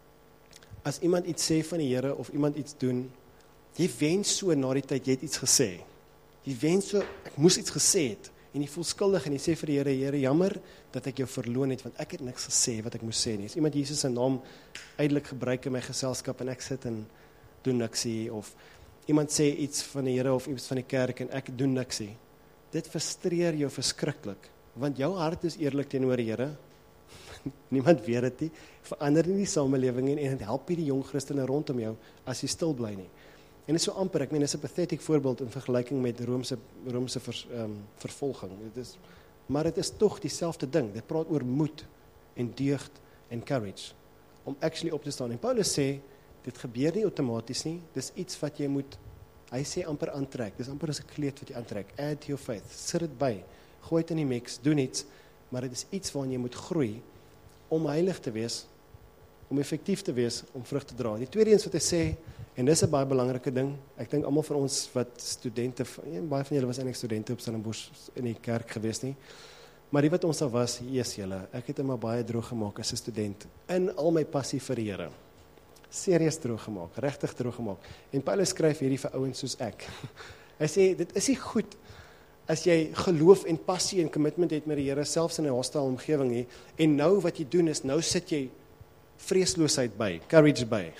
as iemand iets sê van die Here, of iemand iets doen, jy wens so na die tyd, jy het iets gesê. Jy wens so, ek moes iets gesê het, en jy voel skuldig, en jy sê vir die Here, Here, jammer, dat ek jou verloon het, want ek het niks gesê wat ek moes sê nie. As iemand Jesus se naam uitelik gebruik in my geselskap, en ek sit en doen niksie, of iemand sê iets van die Here, of iets van die kerk, en ek doen niksie. Dit frustreer jou verskriklik, want jou hart is eerlik teenoor die Here, niemand weet dit nie, verander nie die samelewing nie, en het help nie die jong Christene rondom jou, as jy stil bly nie. En dit is so amper, ek meen, dit is 'n pathetic voorbeeld in vergelyking met Romeinse vervolging. Maar dit is tog dieselfde ding, dit praat oor moed, en deugd, en courage, om actually op te staan. En Paulus sê, dit gebeur nie outomaties nie, dis iets wat jy moet, hy sê amper aantrek, dis amper as 'n kleed wat jy aantrek, add to your faith, sit dit by, gooi dit in die mix, doen iets, maar dit is iets waarin jy moet groei, om heilig te wees, om effektief te wees, om vrug te dra. Die tweede eens wat hy sê, en dis 'n baie belangrike ding, ek dink almal van ons wat studente, baie van julle was eintlik studente op Stellenbosch in die kerk gewees nie, maar die wat ons daar was, julle, ek het hom baie droog gemaak as 'n student, in al my passie vir die Here, serieus droog gemaak, regtig droog gemaak, en Paulus skryf hierdie vir ouens soos ek, hy sê, dit is nie goed, as jy geloof en passie en commitment het met die Here, selfs in 'n hostile omgewing nie, en nou wat jy doen is, nou sit jy vreesloosheid by, courage by.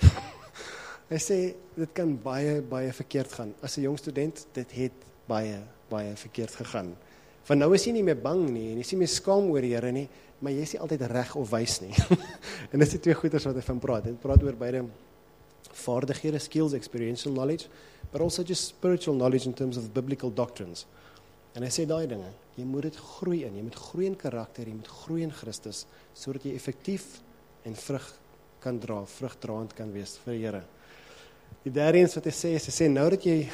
Hy sê, dit kan baie, baie verkeerd gaan. As 'n jong student, dit het baie, baie verkeerd gegaan. Van nou is jy nie meer bang nie, en jy is nie meer skaam oor die Here nie, maar jy is nie altyd reg of wys nie. En dis die twee goeders wat hy van praat. Hy praat oor beide vaardighede, skills, experiential knowledge, but also just spiritual knowledge in terms of biblical doctrines. En hy sê daai dinge, jy moet dit groei in, jy moet groei in karakter, jy moet groei in Christus, sodat jy effektief en vrug kan dra, vrugdraand kan wees vir die Here. Die derde eens wat hy sê, is hy sê, nou dat jy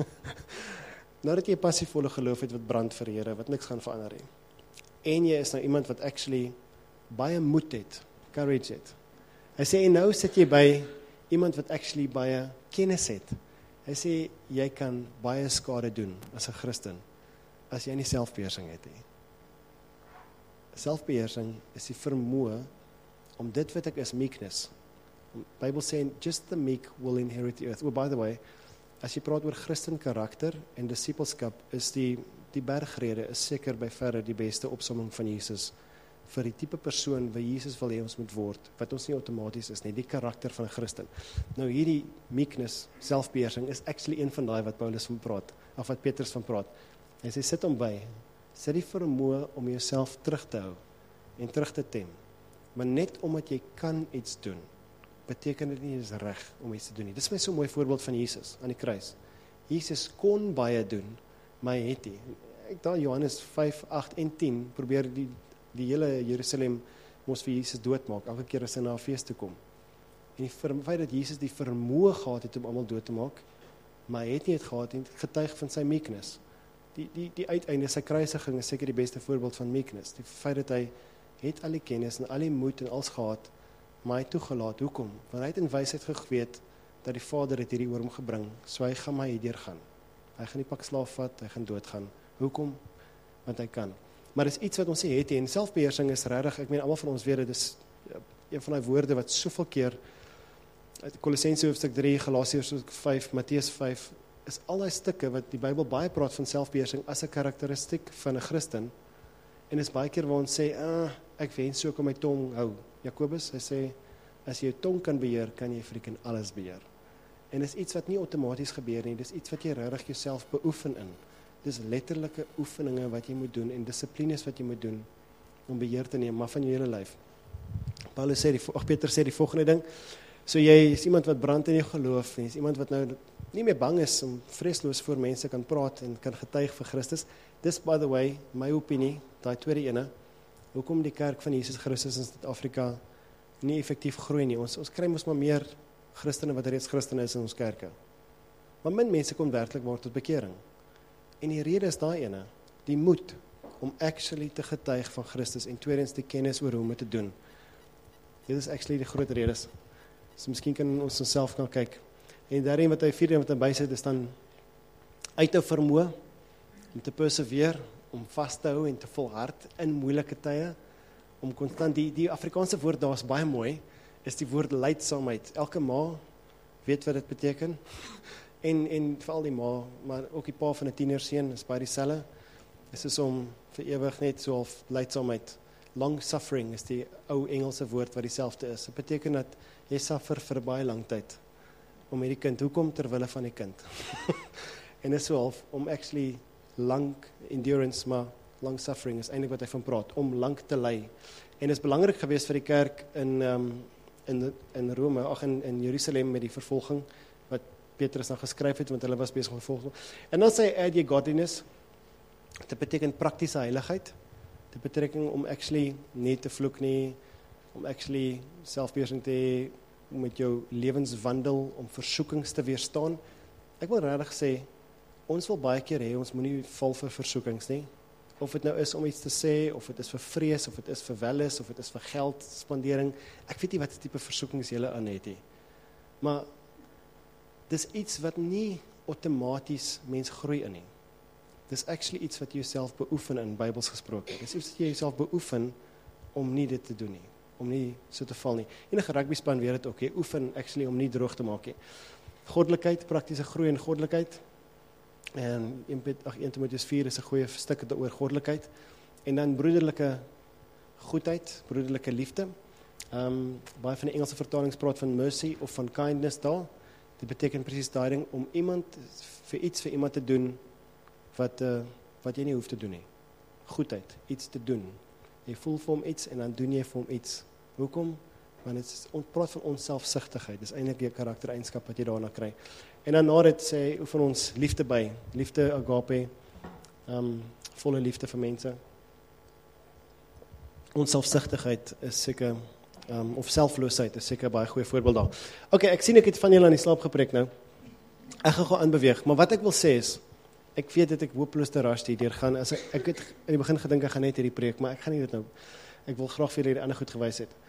passievolle geloof het wat brand vir die Here, wat niks gaan verander nie, en jy is nou iemand wat actually baie moed het, courage het. Hy sê, en nou sit jy by iemand wat actually baie kennis het. Hy sê, jy kan baie skade doen as 'n Christen, as jy nie selfbeheersing het nie. Selfbeheersing is die vermoë om dit wat ek is, meekness. Die Bybel sê, just the meek will inherit the earth. Oh, by the way, as jy praat oor Christen karakter en discipelskap, is die bergrede is seker by verre die beste opsomming van Jesus vir die tipe persoon wat Jesus wil hê ons moet word, wat ons nie outomaties is nie, die karakter van 'n Christen. Nou hierdie meekness, selfbeheersing, is actually een van daai wat Paulus van praat, of wat Petrus van praat. En sy sit hom by, sit die vermoë om jouself terug te hou en terug te tem. Maar net omdat jy kan iets doen, beteken dit nie is reg om iets te doen nie. Dis my so 'n mooi voorbeeld van Jesus aan die kruis. Jesus kon baie doen, maar hy het nie. Ek daar Johannes 5, 8 en 10 probeer die hele Jerusalem mos vir Jesus doodmaak, elke keer as hy na 'n fees toe kom. En die feit dat Jesus die vermoë gehad het om almal dood te maak, maar hy het nie het gehad nie, getuig van sy meekness. Die uiteinde, sy kruisiging is seker die beste voorbeeld van meekness. Die feit dat hy het al die kennis en al die moed en alles gehad, maar hy toegelaat. Hoekom? Want hy het in wysheid geweet dat die Vader het hierdie oor hom gebring, so hy gaan maar hierdeur gaan. Hy gaan die pak slaaf vat, hy gaan doodgaan. Hoekom? Want hy kan. Maar dis iets wat ons sê het, en selfbeheersing is regtig, ek meen almal van ons weet dit is een van die woorde wat soveel keer, Kolossense hoofstuk 3, Galasiërs hoofstuk 5, Matteus 5, is al die stukke wat die Bybel baie praat van selfbeheersing as 'n karakteristiek van 'n Christen, en is baie keer waar ons sê, ek wens so kan my tong hou. Jakobus, hy sê, as jy jou tong kan beheer, kan jy freaking alles beheer. En dis iets wat nie outomaties gebeur nie, dis iets wat jy regtig jouself beoefen in. Dis letterlike oefeninge wat jy moet doen en dissiplines wat jy moet doen om beheer te neem, maar van jou hele lyf. Peter sê die volgende ding, so jy is iemand wat brand in jou geloof, jy is iemand wat nou nie meer bang is om vreesloos voor mense kan praat en kan getuig vir Christus. Dis, by the way, my opinie, daai tweede ene, hoekom die kerk van Jesus Christus in Suid-Afrika nie effektief groei nie. Ons kry mos maar meer Christene wat reeds Christene is in ons kerke. Maar min mense kom werklik maar tot bekering. En die rede is daai ene, die moed om actually te getuig van Christus en tweedens die kennis oor hoe om dit te doen. Dit is actually die groot redes. So miskien kan ons onsself gaan kyk. En daarin wat hy vierde wat hy bysit is dan uithou vermoë om te persevere, om vas te hou en te volhard in moeilike tye, om konstant die Afrikaanse woord daar is baie mooi, is die woord lydsaamheid. Elke ma weet wat dit beteken. en veral die ma, maar ook die pa van 'n tienerseun is baie dieselfde. Dit is om vir ewig net so half lydsaamheid. Long suffering is die ou Engelse woord wat dieselfde is. Dit beteken dat jy suffer vir baie lang tyd om hierdie kind, hoekom terwille van die kind? En is so half om actually lang endurance, maar long suffering is eintlik wat hy van praat, om lang te ly. En is belangrik geweest vir die kerk in Rome, in Jerusalem met die vervolging wat Petrus dan geskryf het, want hulle was besig om vervolging. En dan sê hy add ye godliness. Dit beteken praktiese heiligheid. Dit beteken om actually nie te vloek nie, om actually selfbeheersing te hê, met jou lewenswandel, om versoekings te weerstaan. Ek wil regtig sê, ons wil baie keer hê, ons moenie val vir versoekings nie. Of dit nou is om iets te sê, of dit is vir vrees, of dit is vir welis, of dit is vir geld, spandering. Ek weet nie wat tipe versoekings julle aan het nie. Maar dis iets wat nie outomaties mens groei in nie. Dis actually iets wat jy jouself beoefen in, Bybels gesproke. Dis iets wat jy jouself beoefen om nie dit te doen nie, om nie so te val nie. Enige rugbyspan weet dit ook, jy oefen actually om nie droog te maak nie. Goddelikheid, praktiese groei in goddelikheid. En 1 Timoteus 4 is 'n goeie stuk oor goddelikheid. En dan broederlike goedheid, broederlike liefde. Baie van die Engelse vertalings praat van mercy of van kindness daar. Dit beteken presies daai ding om vir iemand te doen wat jy nie hoef te doen nie. Goedheid, iets te doen. Jy voel vir hom iets en dan doen jy vir hom iets. Hoekom? Want ons praat van onselfsugtigheid. Dis eintlik 'n karaktereienskap wat jy daarna kry. En dan na dit sê oefen ons liefde by. Liefde, agape, volle liefde vir mense. Onselfsugtigheid is seker, of selfloosheid is seker baie goeie voorbeeld daar. Okay, ek sien ek het van julle aan die slaap gepreek nou. Ek gaan aanbeweeg, maar wat ek wil sê is, ek weet dat ek hopeloos te rush hierdeur gaan. Ek het in die begin gedink ek gaan net hierdie preek, maar ek gaan nie dit nou. Ek wil graag vir julle ander goed gewys het.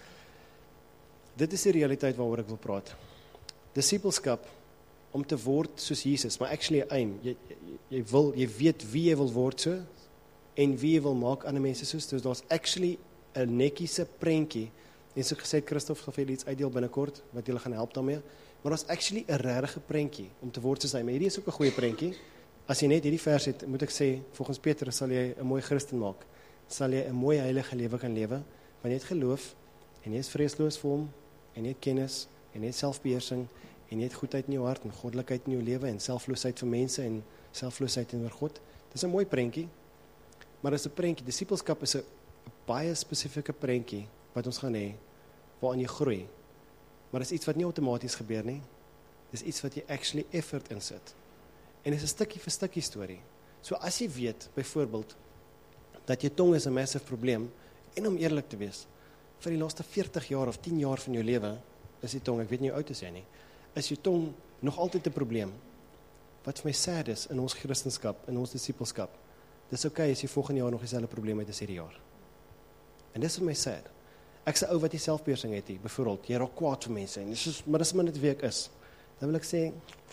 Dit is die realiteit waaroor ek wil praat. Disipelskap om te word soos Jesus, maar actually aim. Jy weet wie jy wil word so en wie jy wil maak ander mense soos. Dus daar's actually 'n netjiese prentjie. En so gesê Christof sal vir julle iets uitdeel binnekort wat julle gaan help daarmee. Maar daar's actually 'n regte prentjie om te word soos hy. Maar hierdie is ook 'n goeie prentjie. As jy net hierdie vers het, moet ek sê, volgens Petrus sal jy 'n mooi Christen maak. Sal jy 'n mooi heilige lewe kan lewe, want jy het geloof en jy is vreesloos vir hom en jy het kennis en jy het selfbeheersing en jy het goedheid in jou hart en goddelikheid in jou lewe en selfloosheid vir mense en selfloosheid teenoor God. Dis 'n mooi prentjie. Maar dis 'n prentjie. Disipelskap is 'n baie spesifieke prentjie wat ons gaan hê waaraan jy groei. Maar dis iets wat nie outomaties gebeur nie. Dis iets wat jy actually effort insit. En dis 'n stukkie vir stukkie storie. So as jy weet, byvoorbeeld, dat jou tong is 'n massive probleem, en om eerlik te wees, vir die laaste 40 jaar of 10 jaar van jou lewe, is die tong, ek weet nie hoe oud is jy nie, is jou tong nog altyd 'n probleem. Wat vir my sad is in ons Christendom, in ons disipelskap, dis okay as jy volgende jaar nog dieselfde probleem het as hierdie jaar. En dis vir my sad. Ek sê ou wat jy selfbeheersing het hier, byvoorbeeld, jy raak kwaad vir mense, en maar dis maar net wie ek is. Dan wil ek sê,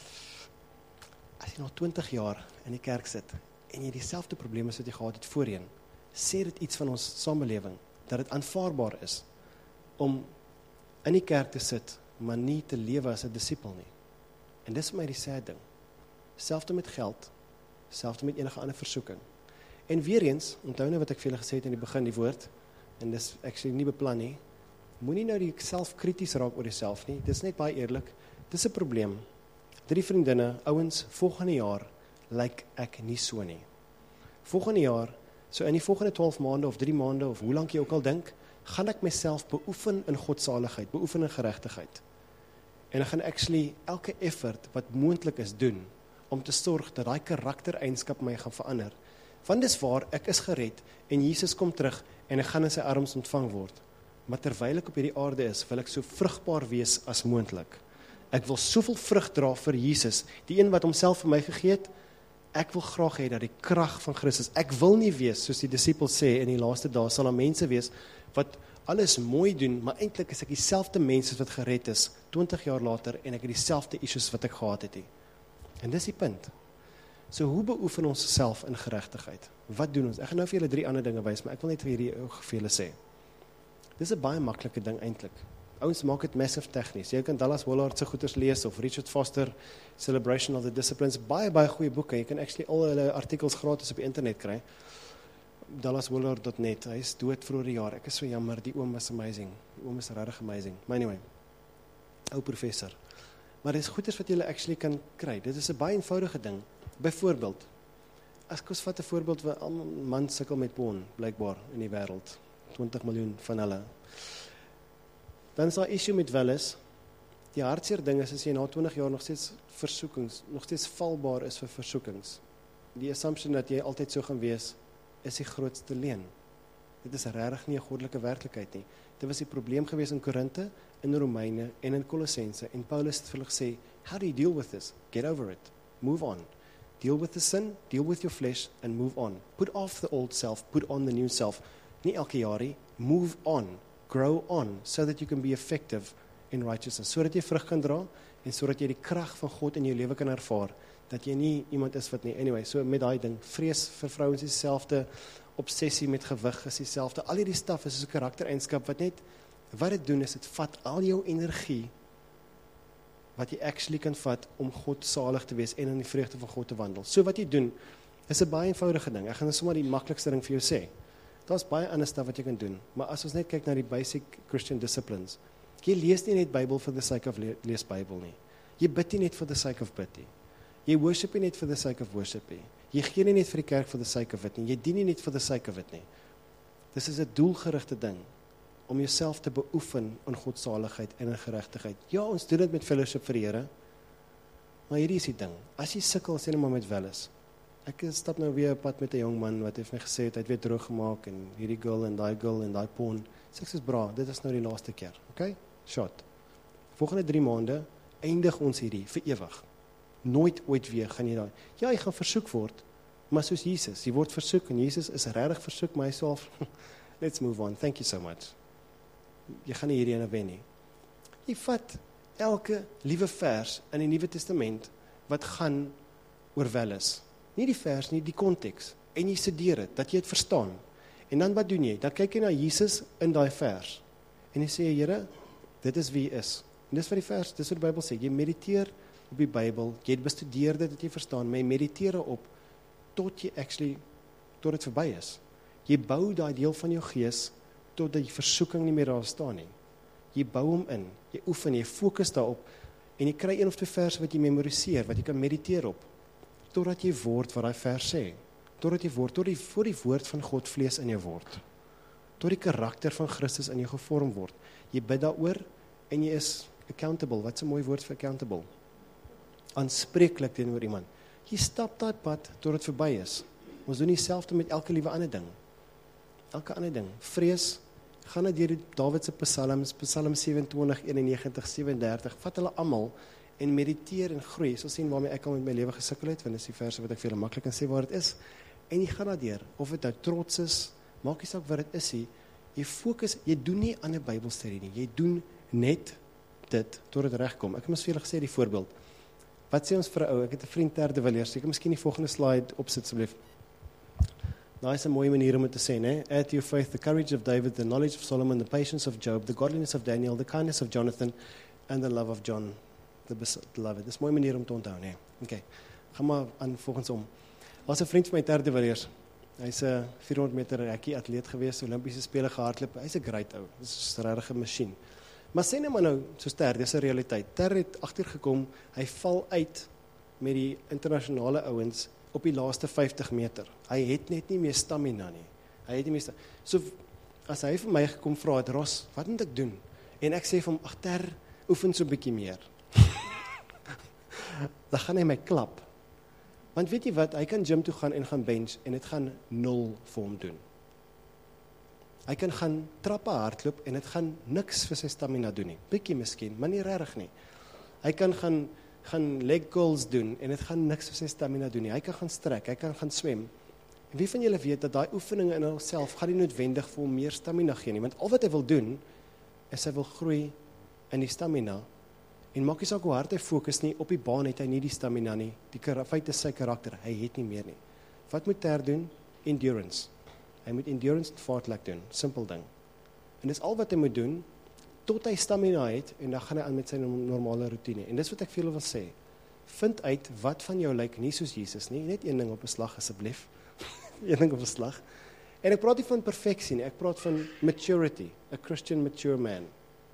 as jy nog 20 jaar in die kerk sit, en jy dieselfde probleme wat jy gehad het voorheen, sê dit iets van ons samelewing, dat dit aanvaarbaar is, om in die kerk te sit, maar nie te lewe as 'n disipel nie. En dis vir my die sad ding. Selfde met geld, selfde met enige ander versoeking. En weer eens, onthou nou wat ek vir julle gesê het in die begin, die woord, en dis actually nie beplan nie, moenie nou die selfkrities raak oor jouself nie, dis net baie eerlik, dis 'n probleem, 3 vriendinne, ouens, volgende jaar lyk ek nie so nie. Volgende jaar, so in die volgende 12 maande of 3 maande of hoe lank jy ook al dink, gaan ek myself beoefen in godsaligheid, beoefen in geregtigheid. En ek gaan actually elke effort wat moontlik is doen, om te sorg dat daai karaktereienskap my gaan verander. Want dis waar, ek is gered, en Jesus kom terug, en ek gaan in sy arms ontvang word. Maar terwyl ek op hierdie aarde is, wil ek so vrugbaar wees as moontlik. Ek wil soveel vrug dra vir Jesus, die een wat homself vir my gegee het. Ek wil graag hê dat die krag van Christus, ek wil nie wees, soos die disippels sê, in die laaste dae sal daar mense wees, wat alles mooi doen, maar eintlik is ek dieselfde mense wat gered is, 20 jaar later, en ek het dieselfde issues wat ek gehad het. En dis die punt. So hoe beoefen ons self in geregtigheid? Wat doen ons? Ek gaan nou vir julle 3 ander dinge wys, maar ek wil net vir hierdie ook vir julle sê. Dis 'n baie maklike ding eintlik. Ouens maak dit massive tegnies. Jy kan Dallas Willard se goeders lees, of Richard Foster, Celebration of the Disciplines, baie goeie boeke. Jy kan actually al hulle artikels gratis op die internet kry. DallasWillard.net, hy is dood vroeër die jaar. Ek is so jammer, die oom was amazing. Die oom is regtig amazing. Maar anyway, ou professor. Maar dis goeders wat jy actually kan kry. Dit is 'n baie eenvoudige ding. Byvoorbeeld, as ek vat 'n voorbeeld waar almal man sukkel met porn, blykbaar in die wêreld, 20 miljoen van hulle. Dan is daar issue met welis. Die hartseer ding is as jy na 20 jaar nog steeds versoekings, nog steeds valbaar is vir versoekings. Die assumption dat jy altyd so gaan wees, is die grootste leuen. Dit is regtig nie 'n goddelike werklikheid nie. Dit was die probleem gewees in Korinte, in Romeine en in Kolossense. En Paulus het vir hulle gesê, how do you deal with this? Get over it. Move on. Deal with the sin, deal with your flesh, and move on. Put off the old self, put on the new self. Nie elke jaar, move on, grow on, so that you can be effective in righteousness. So dat jy vrug kan dra, en so dat jy die krag van God in jou lewe kan ervaar, dat jy nie iemand is wat nie, anyway, so met daai ding, vrees vir vrouens is dieselfde, obsessie met gewig is dieselfde, al hierdie staf is 'n karaktereienskap wat net, wat dit doen is, dit vat al jou energie, wat jy actually kan vat, om God salig te wees, en in die vreugde van God te wandel. So wat jy doen, is 'n baie eenvoudige ding, ek gaan sommer die maklikste ding vir jou sê, daar's baie ander staf wat jy kan doen, maar as ons net kyk na die basic Christian disciplines, jy lees nie net Bybel for the sake of lees Bybel nie, jy bid nie net for the sake of bid nie, jy worship nie net for the sake of worship nie, jy gee nie net vir die kerk for the sake of it nie, jy dien nie net for the sake of it nie, dis is 'n doelgerigte ding, om jouself te beoefen in godsaligheid en in geregtigheid. Ja, ons doen dit met fellowship vir die Here, maar hierdie is die ding, as jy sukkel, sê net maar met welis, ek stap nou weer op pad met 'n jong man, wat het my gesê, hy het weer droog gemaak, en hierdie girl, en die porn, sê ek soos bra, dit is nou die laaste keer, okay, shot, volgende 3 maande, eindig ons hierdie, vir ewig, nooit ooit weer gaan jy daar, ja, jy gaan versoek word, maar soos Jesus, jy word versoek, en Jesus is regtig versoek, maar hy sê, let's move on, thank you so much, jy gaan nie hierdie ene wen nie, jy vat elke liewe vers in die Nuwe Testament, wat gaan oor welis, nie die vers nie, die konteks, en jy studeer dit, dat jy het verstaan, en dan wat doen jy, dan kyk jy na Jesus in daai vers, en jy sê, Here, dit is wie hy is, en dis wat die vers, dis wat die Bybel sê, jy mediteer op die Bybel, jy het bestudeer dit, dat jy verstaan, maar jy mediteer op, tot dit verby is, jy bou daai deel van jou gees, tot die versoeking nie meer daar staan nie, jy bou hom in, jy oefen, jy fokus daarop, en jy kry 1 of 2 verse wat jy memoriseer, wat jy kan mediteer op, totdat jy word wat die vers sê, totdat jy word, tot die woord van God vlees in jou word, tot die karakter van Christus in jou gevorm word, jy bid daaroor, en jy is accountable, wat is 'n mooi woord vir accountable, aanspreeklik teenoor iemand, jy stap daai pad, tot dit verby is, ons doen dieselfde met elke liewe ander ding, vrees, gaan dit deur Dawid se psalms, Psalm 27, 91, 37, vat hulle almal, en mediteer en groei, so sien waarmee ek al met my lewe gesukkel het, want dis die verse wat ek vir julle maklik kan sê waar dit is, en jy gaan daardeur, of dit nou trots is, maak nie saak wat dit is, jy fokus, jy doen nie aan 'n Bybelstudie nie, jy doen net dit, tot dit regkom. Ek het mos vir julle gesê die voorbeeld, wat sê ons vir 'n ou, ek het 'n vriend ter de Villiers, jy kan miskien die volgende slide opsit asseblief. Daar is 'n mooi manier om dit te sê, né? Add to your faith the courage of David, the knowledge of Solomon, the patience of Job, the godliness of Daniel, the kindness of Jonathan, and the love of John, the beloved. Dis 'n mooi manier om te onthou, né? Okay, gaan maar aan volgens om. Was 'n vriend van my ter de Villiers, hy's 'n 400 meter rekkie atleet gewees, Olimpiese spele gehardloop, hy's 'n great ou, dis 'n regte masjien. Maar sê nou maar nou, soos Ter, dis 'n realiteit. Ter het agtergekom, hy val uit met die internasionale ouens op die laaste 50 meter. Hy het net nie meer stamina nie. Hy het nie meer So, as hy vir my gekom vra het, Ros, wat moet ek doen? En ek sê vir hom, ag Ter, oefen so 'n bietjie meer. Dan gaan hy my klap. Want weet jy wat, hy kan gym toe gaan en gaan bench, en dit gaan 0 vir hom doen. Hy kan gaan trappe hardloop, en dit gaan niks vir sy stamina doen nie. Bietjie miskien, maar nie regtig nie. Hy kan gaan leg curls doen, en dit gaan niks vir sy stamina doen nie. Hy kan gaan strek, hy kan gaan swem. En wie van julle weet, dat daai oefeninge in homself, gaan nie noodwendig vir hom meer stamina gee nie, want al wat hy wil doen, is hy wil groei in die stamina, en maak nie saak hoe hard hy fokus nie, op die baan het hy nie die stamina nie, die feit is sy karakter, hy het nie meer nie. Wat moet Ter doen? Endurance. Hy moet endurance en vaartlek doen, simpel ding. En dis al wat hy moet doen, tot hy stamina het, en dan gaan hy aan met sy normale routine. En dis wat ek vir julle wil sê, vind uit wat van jou lyk nie soos Jesus nie, net een ding op 'n slag asseblief, een ding op 'n slag. En ek praat nie van perfeksie nie, ek praat van maturity, a Christian mature man.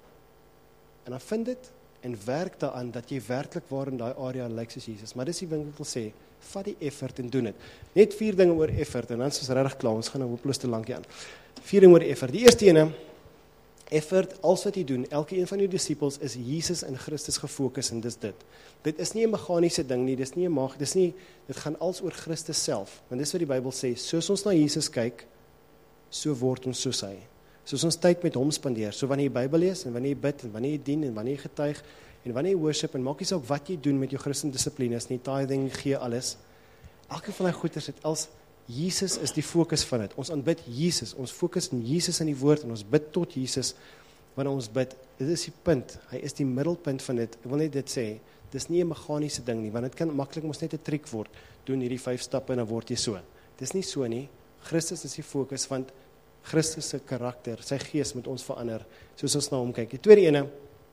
En dan vind dit, en werk daaraan, dat jy werklik waar in daai area lyk soos Jesus. Maar dis die ding wat ek wil sê, vat die effort en doen dit. Net 4 dinge oor effort, en dan is ons regtig klaar, ons gaan nou hopeloos te lank aan. 4 dinge oor effort. Die eerste ene, effort, alles wat jy doen, elke een van jou disippels is Jesus in Christus gefokus, en dis dit. Dit is nie 'n meganiese ding nie, dit gaan als oor Christus self, want dis wat die Bybel sê, soos ons na Jesus kyk, so word ons soos hy. Soos ons tyd met hom spandeer, so wanneer jy Bybel lees, en wanneer jy bid, en wanneer jy dien, en wanneer jy getuig, en wanneer jy worship, en maak nie saak wat jy doen met jou Christelike dissiplines nie, tithing, gee alles, elke van die goeders het als Jesus is die fokus van dit. Ons aanbid Jesus, ons fokus in Jesus in die woord, en ons bid tot Jesus, wanneer ons bid, dit is die punt, hy is die middelpunt van dit. Ek wil net dit sê, dis nie 'n meganiese ding nie, want dit kan maklik mos net 'n trick word, doen hierdie 5 stappe en dan word jy so. Dis nie so nie, Christus is die fokus, want Christus se karakter, sy gees moet ons verander, soos ons na hom kyk. Die tweede ene,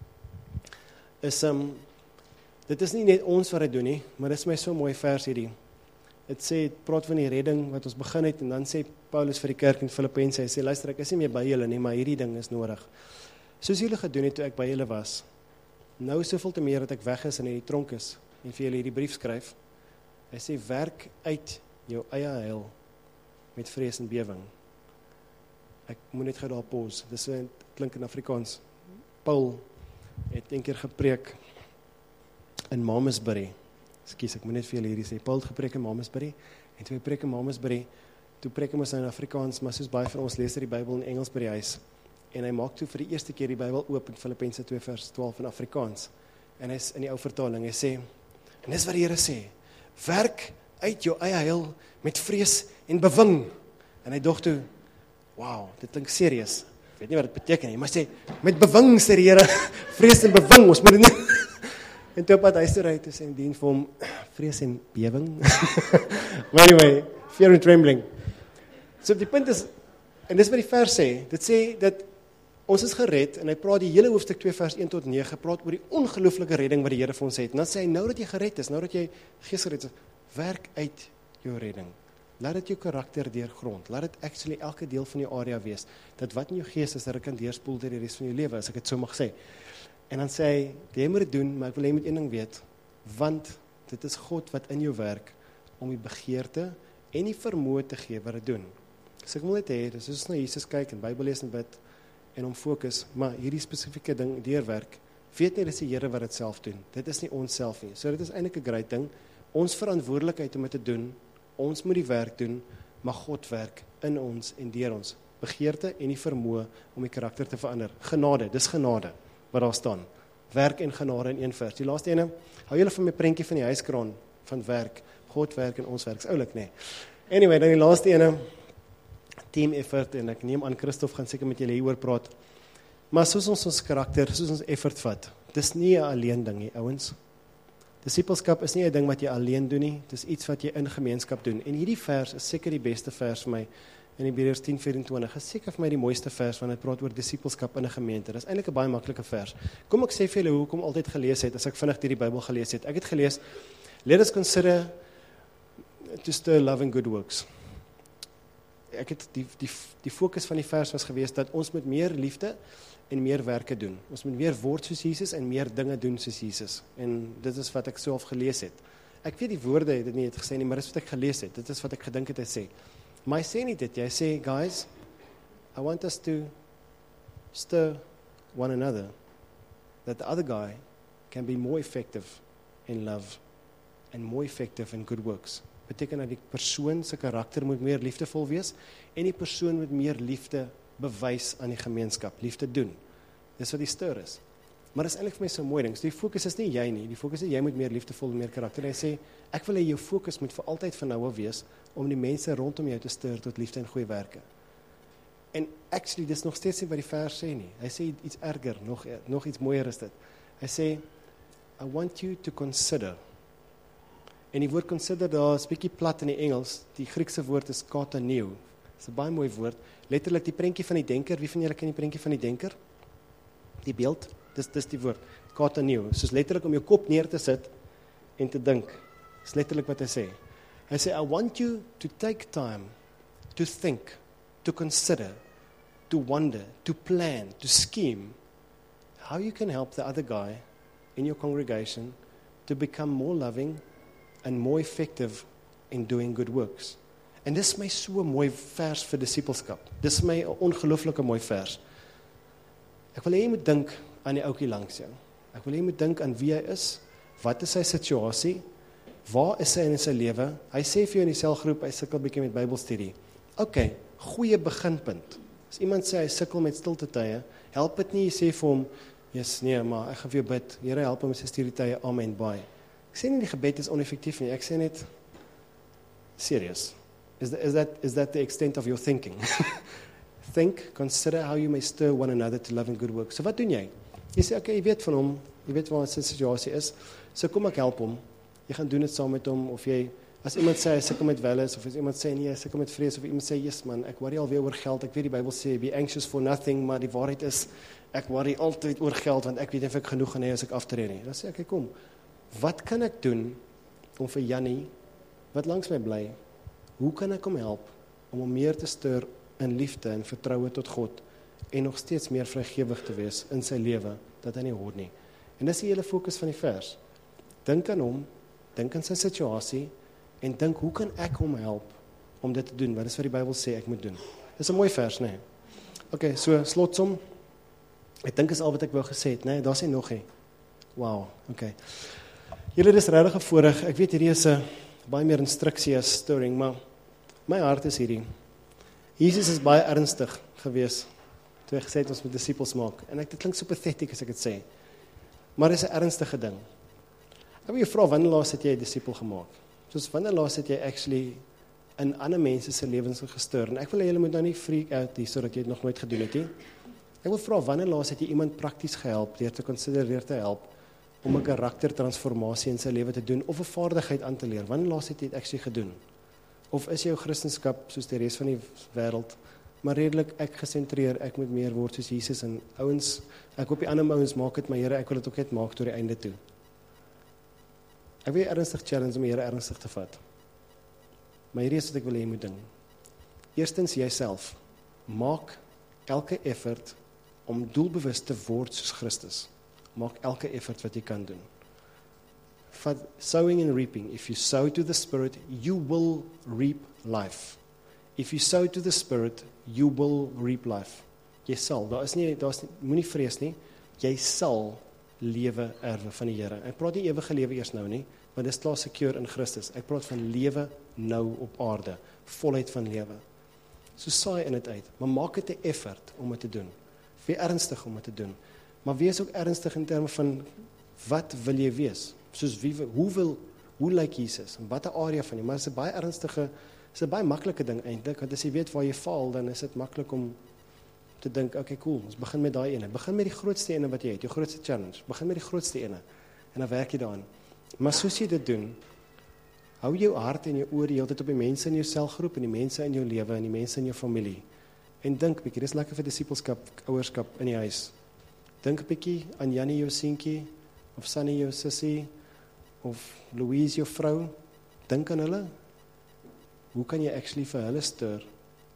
is, dit is nie net ons wat dit doen nie, maar dit is my so mooi vers hierdie. Het sê, het praat van die redding wat ons begin het, en dan sê Paulus vir die kerk in Filippense, hy sê, luister, ek is nie meer by julle nie, maar hierdie ding is nodig. Soos julle gedoen het toe ek by julle was, nou soveel te meer dat ek weg is en in die tronk is, en vir julle hierdie brief skryf, hy sê, werk uit jou eie heil, met vrees en bewing. Ek moet net gou daar pause, dis so, klink in Afrikaans. Paul het een keer gepreek in Malmesbury. Ekskuus, ek moet net vir julle hierdie sê. Paul het gepreek in Malmesbury, en toe hy preek in Malmesbury, toe preek hy ons in Afrikaans, maar soos baie van ons lees die Bybel in Engels by die huis. En hy maak toe vir die eerste keer die Bybel oop in Filippense 2 vers 12 in Afrikaans. En hy is in die ou vertaling, hy sê, en dis wat die Here sê, werk uit jou eie heil met vrees en bewing. En hy dog toe, wow, dit klink serieus. Ek weet nie wat dit beteken nie, maar sê, met bewing sê die Here, vrees en bewing, ons moet dit nie. En toe op pad huis toe ry, toe sê hy dien vir hom, vrees en bewing. But anyway, fear and trembling. So die punt is, en dis wat die vers sê, dit sê dat ons is gered, en hy praat die hele hoofstuk 2 vers 1 tot 9, praat oor die ongelooflike redding wat die Here vir ons het. En dan sê hy, nou dat jy gered is, nou dat jy gees gered is, werk uit jou redding. Laat dit jou karakter deurgrond. Laat dit actually elke deel van jou area wees. Dat wat in jou gees is, dat dit kan deurspoel deur die res van jou lewe, as ek dit so mag sê. En dan sê hy, jy moet dit doen, maar ek wil jy moet een ding weet, want dit is God wat in jou werk, om die begeerte en die vermoë te gee wat dit doen. So ek wil net hê, dis soos na Jesus kyk, en Bybel lees en bid, en om fokus, maar hierdie spesifieke ding deurwerk, weet nie, dit is die Here wat dit self doen. Dit is nie ons self nie. So dit is eintlik 'n great ding. Ons verantwoordelikheid om dit te doen, ons moet die werk doen, maar God werk in ons en deur ons. Begeerte en die vermoë om die karakter te verander. Genade, dis genade wat daar staan. Werk en genade in een vers. Die laaste ene, hou julle van my prentjie van die huiskraan, van werk. God werk en ons werk. Is oulik, nee. Anyway, dan die laaste ene, team effort, en ek neem aan Christof gaan seker met julle hieroor praat. Maar soos ons karakter, soos ons effort vat, dis nie 'n alleen ding nie, ouens. Disipelskap is nie 'n ding wat jy alleen doen nie, dis iets wat jy in gemeenskap doen. En hierdie vers is seker die beste vers vir my, in Hebreërs 10:24, is seker vir my die mooiste vers, want dit praat oor disipelskap in 'n gemeente. Dis eintlik 'n baie maklike vers. Kom ek sê vir julle hoekom altyd gelees het, as ek vinnig deur die Bybel gelees het. Ek het gelees, let us consider to stir love and good works. ek het die fokus van die vers was geweest, dat ons met meer liefde en meer werke doen. Ons moet meer word soos Jesus en meer dinge doen soos Jesus. En dit is wat ek so al gelees het. Ek weet die woorde het dit nie het gesê nie, maar dit is wat ek gelees het. Dit is wat ek gedink het hy sê. Maar hy sê nie dit, hy sê, guys, I want us to stir one another, that the other guy can be more effective in love and more effective in good works. Beteken dat die persoon se karakter moet meer liefdevol wees en die persoon moet meer liefde bewys aan die gemeenskap, liefde doen. Dis wat die stir is. Maar dis eintlik vir my so mooi ding. So die fokus is nie jy nie, die fokus is jy moet meer liefdevol en meer karakter. En hy sê, ek wil hê jou fokus moet vir altyd van nou af wees om die mense rondom jou te stir tot liefde en goeie werke. En actually, dis nog steeds nie wat die vers sê nie. Hy sê iets erger, nog iets mooier is dit. Hy sê, I want you to consider. En die woord consider daar is bietjie plat in die Engels. Die Griekse woord is kataneo. Dis 'n baie mooi woord. Letterlik die prentjie van die denker. Wie van julle ken die prentjie van die denker? Die beeld, dis die woord. Kataneo. Soos letterlik om jou kop neer te sit en te dink. Dis letterlik wat hy sê. Hy sê, I want you to take time to think, to consider, to wonder, to plan, to scheme how you can help the other guy in your congregation to become more loving and more effective in doing good works. En dis my so mooi vers vir disippelskap. Dis my 'n ongelooflike mooi vers. Ek wil hê jy moet dink aan die ouetjie langs jou. Ek wil hê jy moet dink aan wie hy is, wat is sy situasie, waar is hy in sy lewe? Hy sê vir jou in die selgroep, hy sukkel bietjie met Bybelstudie. Okay, goeie beginpunt. As iemand sê hy sukkel met stilte tye, help dit nie jy sê vir hom, yes, nee, maar ek gaan vir jou bid. Here help hom met sy stilte tye. Amen. Bye. Ek sê nie die gebed is oneffektief nie. Ek sê net serious. Is that the extent of your thinking? Think, consider how you may stir one another to love and good work. So wat doen jy? Jy sê, okay, jy weet van hom, jy weet waar sy situasie is, so kom ek help hom, jy gaan doen dit saam met hom, of jy, as iemand sê, hy sukkel met welles, of as iemand sê, nee, hy sukkel met vrees, of iemand sê, yes man, ek worry alweer oor geld, ek weet die Bybel sê, be anxious for nothing, maar die waarheid is, ek worry altyd oor geld, want ek weet nie of ek genoeg gaan hê as ek aftree nie. Dan sê ek, okay, kom, wat kan ek doen, om vir Jannie, wat langs my bly, hoe kan ek hom help, om hom meer te stuur, in liefde en vertroue tot God, en nog steeds meer vrygewig te wees, in sy lewe, dat hy nie hoor nie. En dis die hele fokus van die vers. Dink aan hom, dink aan sy situasie, en dink, hoe kan ek hom help, om dit te doen, wat is wat die Bybel sê, ek moet doen. Dis 'n mooi vers, nee. Okay, so, slotsom, ek dink is al wat ek wou gesê het, nee, daar sê nog nie. Wow, okay. Julle is regtig gevoorreg, ek weet hierdie is 'n baie meer instruksie as stirring, maar my hart is hierdie. Jesus is baie ernstig gewees, toe hy gesê het ons moet disippels maak, en dit klink so pathetiek as ek dit sê, maar dit is 'n ernstige ding. Ek wil jou vra, wanneer laas het jy 'n disipel gemaak? Soos wanneer laas het jy actually in ander mense se lewens gestir, en ek wil hê julle moet nou nie freak out hier, sodat jy dit nog nooit gedoen het nie. Ek wil vra, wanneer laas het jy iemand prakties gehelp, deur te consider, deur te help, om 'n karaktertransformasie in sy lewe te doen, of 'n vaardigheid aan te leer? Wanneer laas het jy dit actually gedoen? Of is jou Christendom soos die res van die wêreld, maar redelik ek gesentreer, ek moet meer word soos Jesus, en ouens, ek hoop die ander ouens maak dit, maar Here, ek wil dit ook net maak tot die einde toe. Ek wil jy ernstig challenge om die Here ernstig te vat. Maar hierdie is wat ek wil hê jy moet doen. Eerstens, jyself. Maak elke effort om doelbewus te word soos Christus. Maak elke effort wat jy kan doen. Sowing and reaping. If you sow to the Spirit, you will reap life. If you sow to the Spirit, you will reap life. Jy sal, moenie vrees nie, jy sal lewe erwe van die Here. Ek praat nie ewige lewe eers nou nie, want dit is klaar secure in Christus. Ek praat van lewe nou op aarde, volheid van lewe. So saai in dit uit, maar maak dit 'n effort om dit te doen. Wees ernstig om dit te doen, maar wees ook ernstig in terme van, wat wil jy wees? Soos hoe lyk Jesus? En wat 'n area van jy? Maar dit is 'n baie ernstige, is 'n baie maklike ding eintlik, want as jy weet waar jy faal, dan is dit maklik om te dink, okay, cool, ons begin met daai ene. Begin met die grootste ene wat jy het, jou grootste challenge. Begin met die grootste ene, en dan werk jy daaraan. Maar soos jy dit doen, hou jou hart en jou oor die hele tyd op die mense in jou selgroep, en die mense in jou lewe, en die mense in jou familie. En dink bietjie, dis lekker vir disipelskap, ouerskap in die huis. Dink 'n bietjie aan Jannie, jou seentjie, of Sunny, jou sussie, of Louise, jou vrou. Dink aan hulle. Hoe kan jy actually vir hulle stuur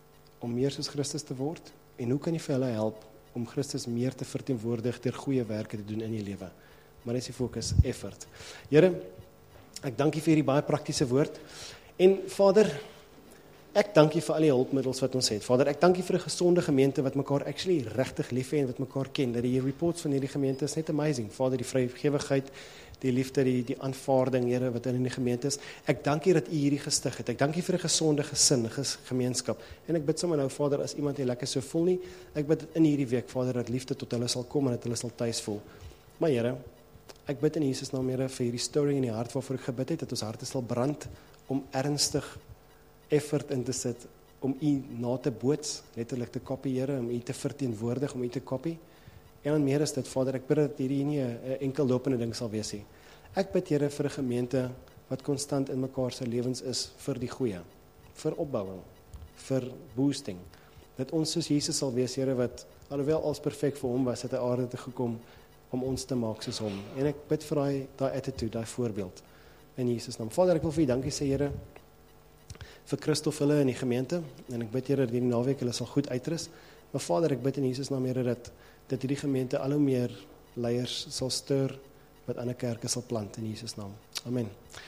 om meer soos Christus te word? En hoe kan jy vir hulle help om Christus meer te verteenwoordig deur goeie werke te doen in die lewe? Maar dis die fokus, effort. Here, ek dank U vir hierdie baie praktiese woord. En Vader, ek dank U vir al die hulpmiddels wat ons het. Vader, ek dank U vir 'n gesonde gemeente wat mekaar actually regtig lief het en wat mekaar ken. Dat die reports van hierdie gemeente is net amazing. Vader, die vrygewigheid, die liefde, die aanvaarding, Here, wat in die gemeente is. Ek dank U dat U hierdie gestig het. Ek dank U vir 'n gesonde gesin, gemeenskap. En ek bid sommer nou, Vader, as iemand nie lekker so voel nie, ek bid in hierdie week, Vader, dat liefde tot hulle sal kom en dat hulle sal tuis voel. Maar Here, ek bid in Jesus naam, Here, vir hierdie storing in die hart waarvoor ek gebid het, dat ons harte sal brand om ernstig effort in te sit, om U na te boots, letterlik te kopie, Here, om U te verteenwoordig, om U te kopie. En dan meer is dit, Vader, ek bid dat hierdie nie 'n enkel lopende ding sal wees nie. Ek bid, Here, vir 'n gemeente wat konstant in mekaar se lewens is vir die goeie, vir opbouing, vir boosting. Dat ons soos Jesus sal wees, Here, wat alhoewel alles perfek vir hom was, het hy aarde toe gekom om ons te maak soos hom. En ek bid vir daai attitude, daai voorbeeld in Jesus naam. Vader, ek wil vir U dankie sê, Here, vir Christof hulle in die gemeente, en ek bid, Here, dat hierdie naweek hulle sal goed uitrus. Maar Vader, ek bid in Jesus naam, Here, dat hierdie gemeente al hoe meer leiers sal stuur, wat ander kerke sal plant in Jesus naam. Amen.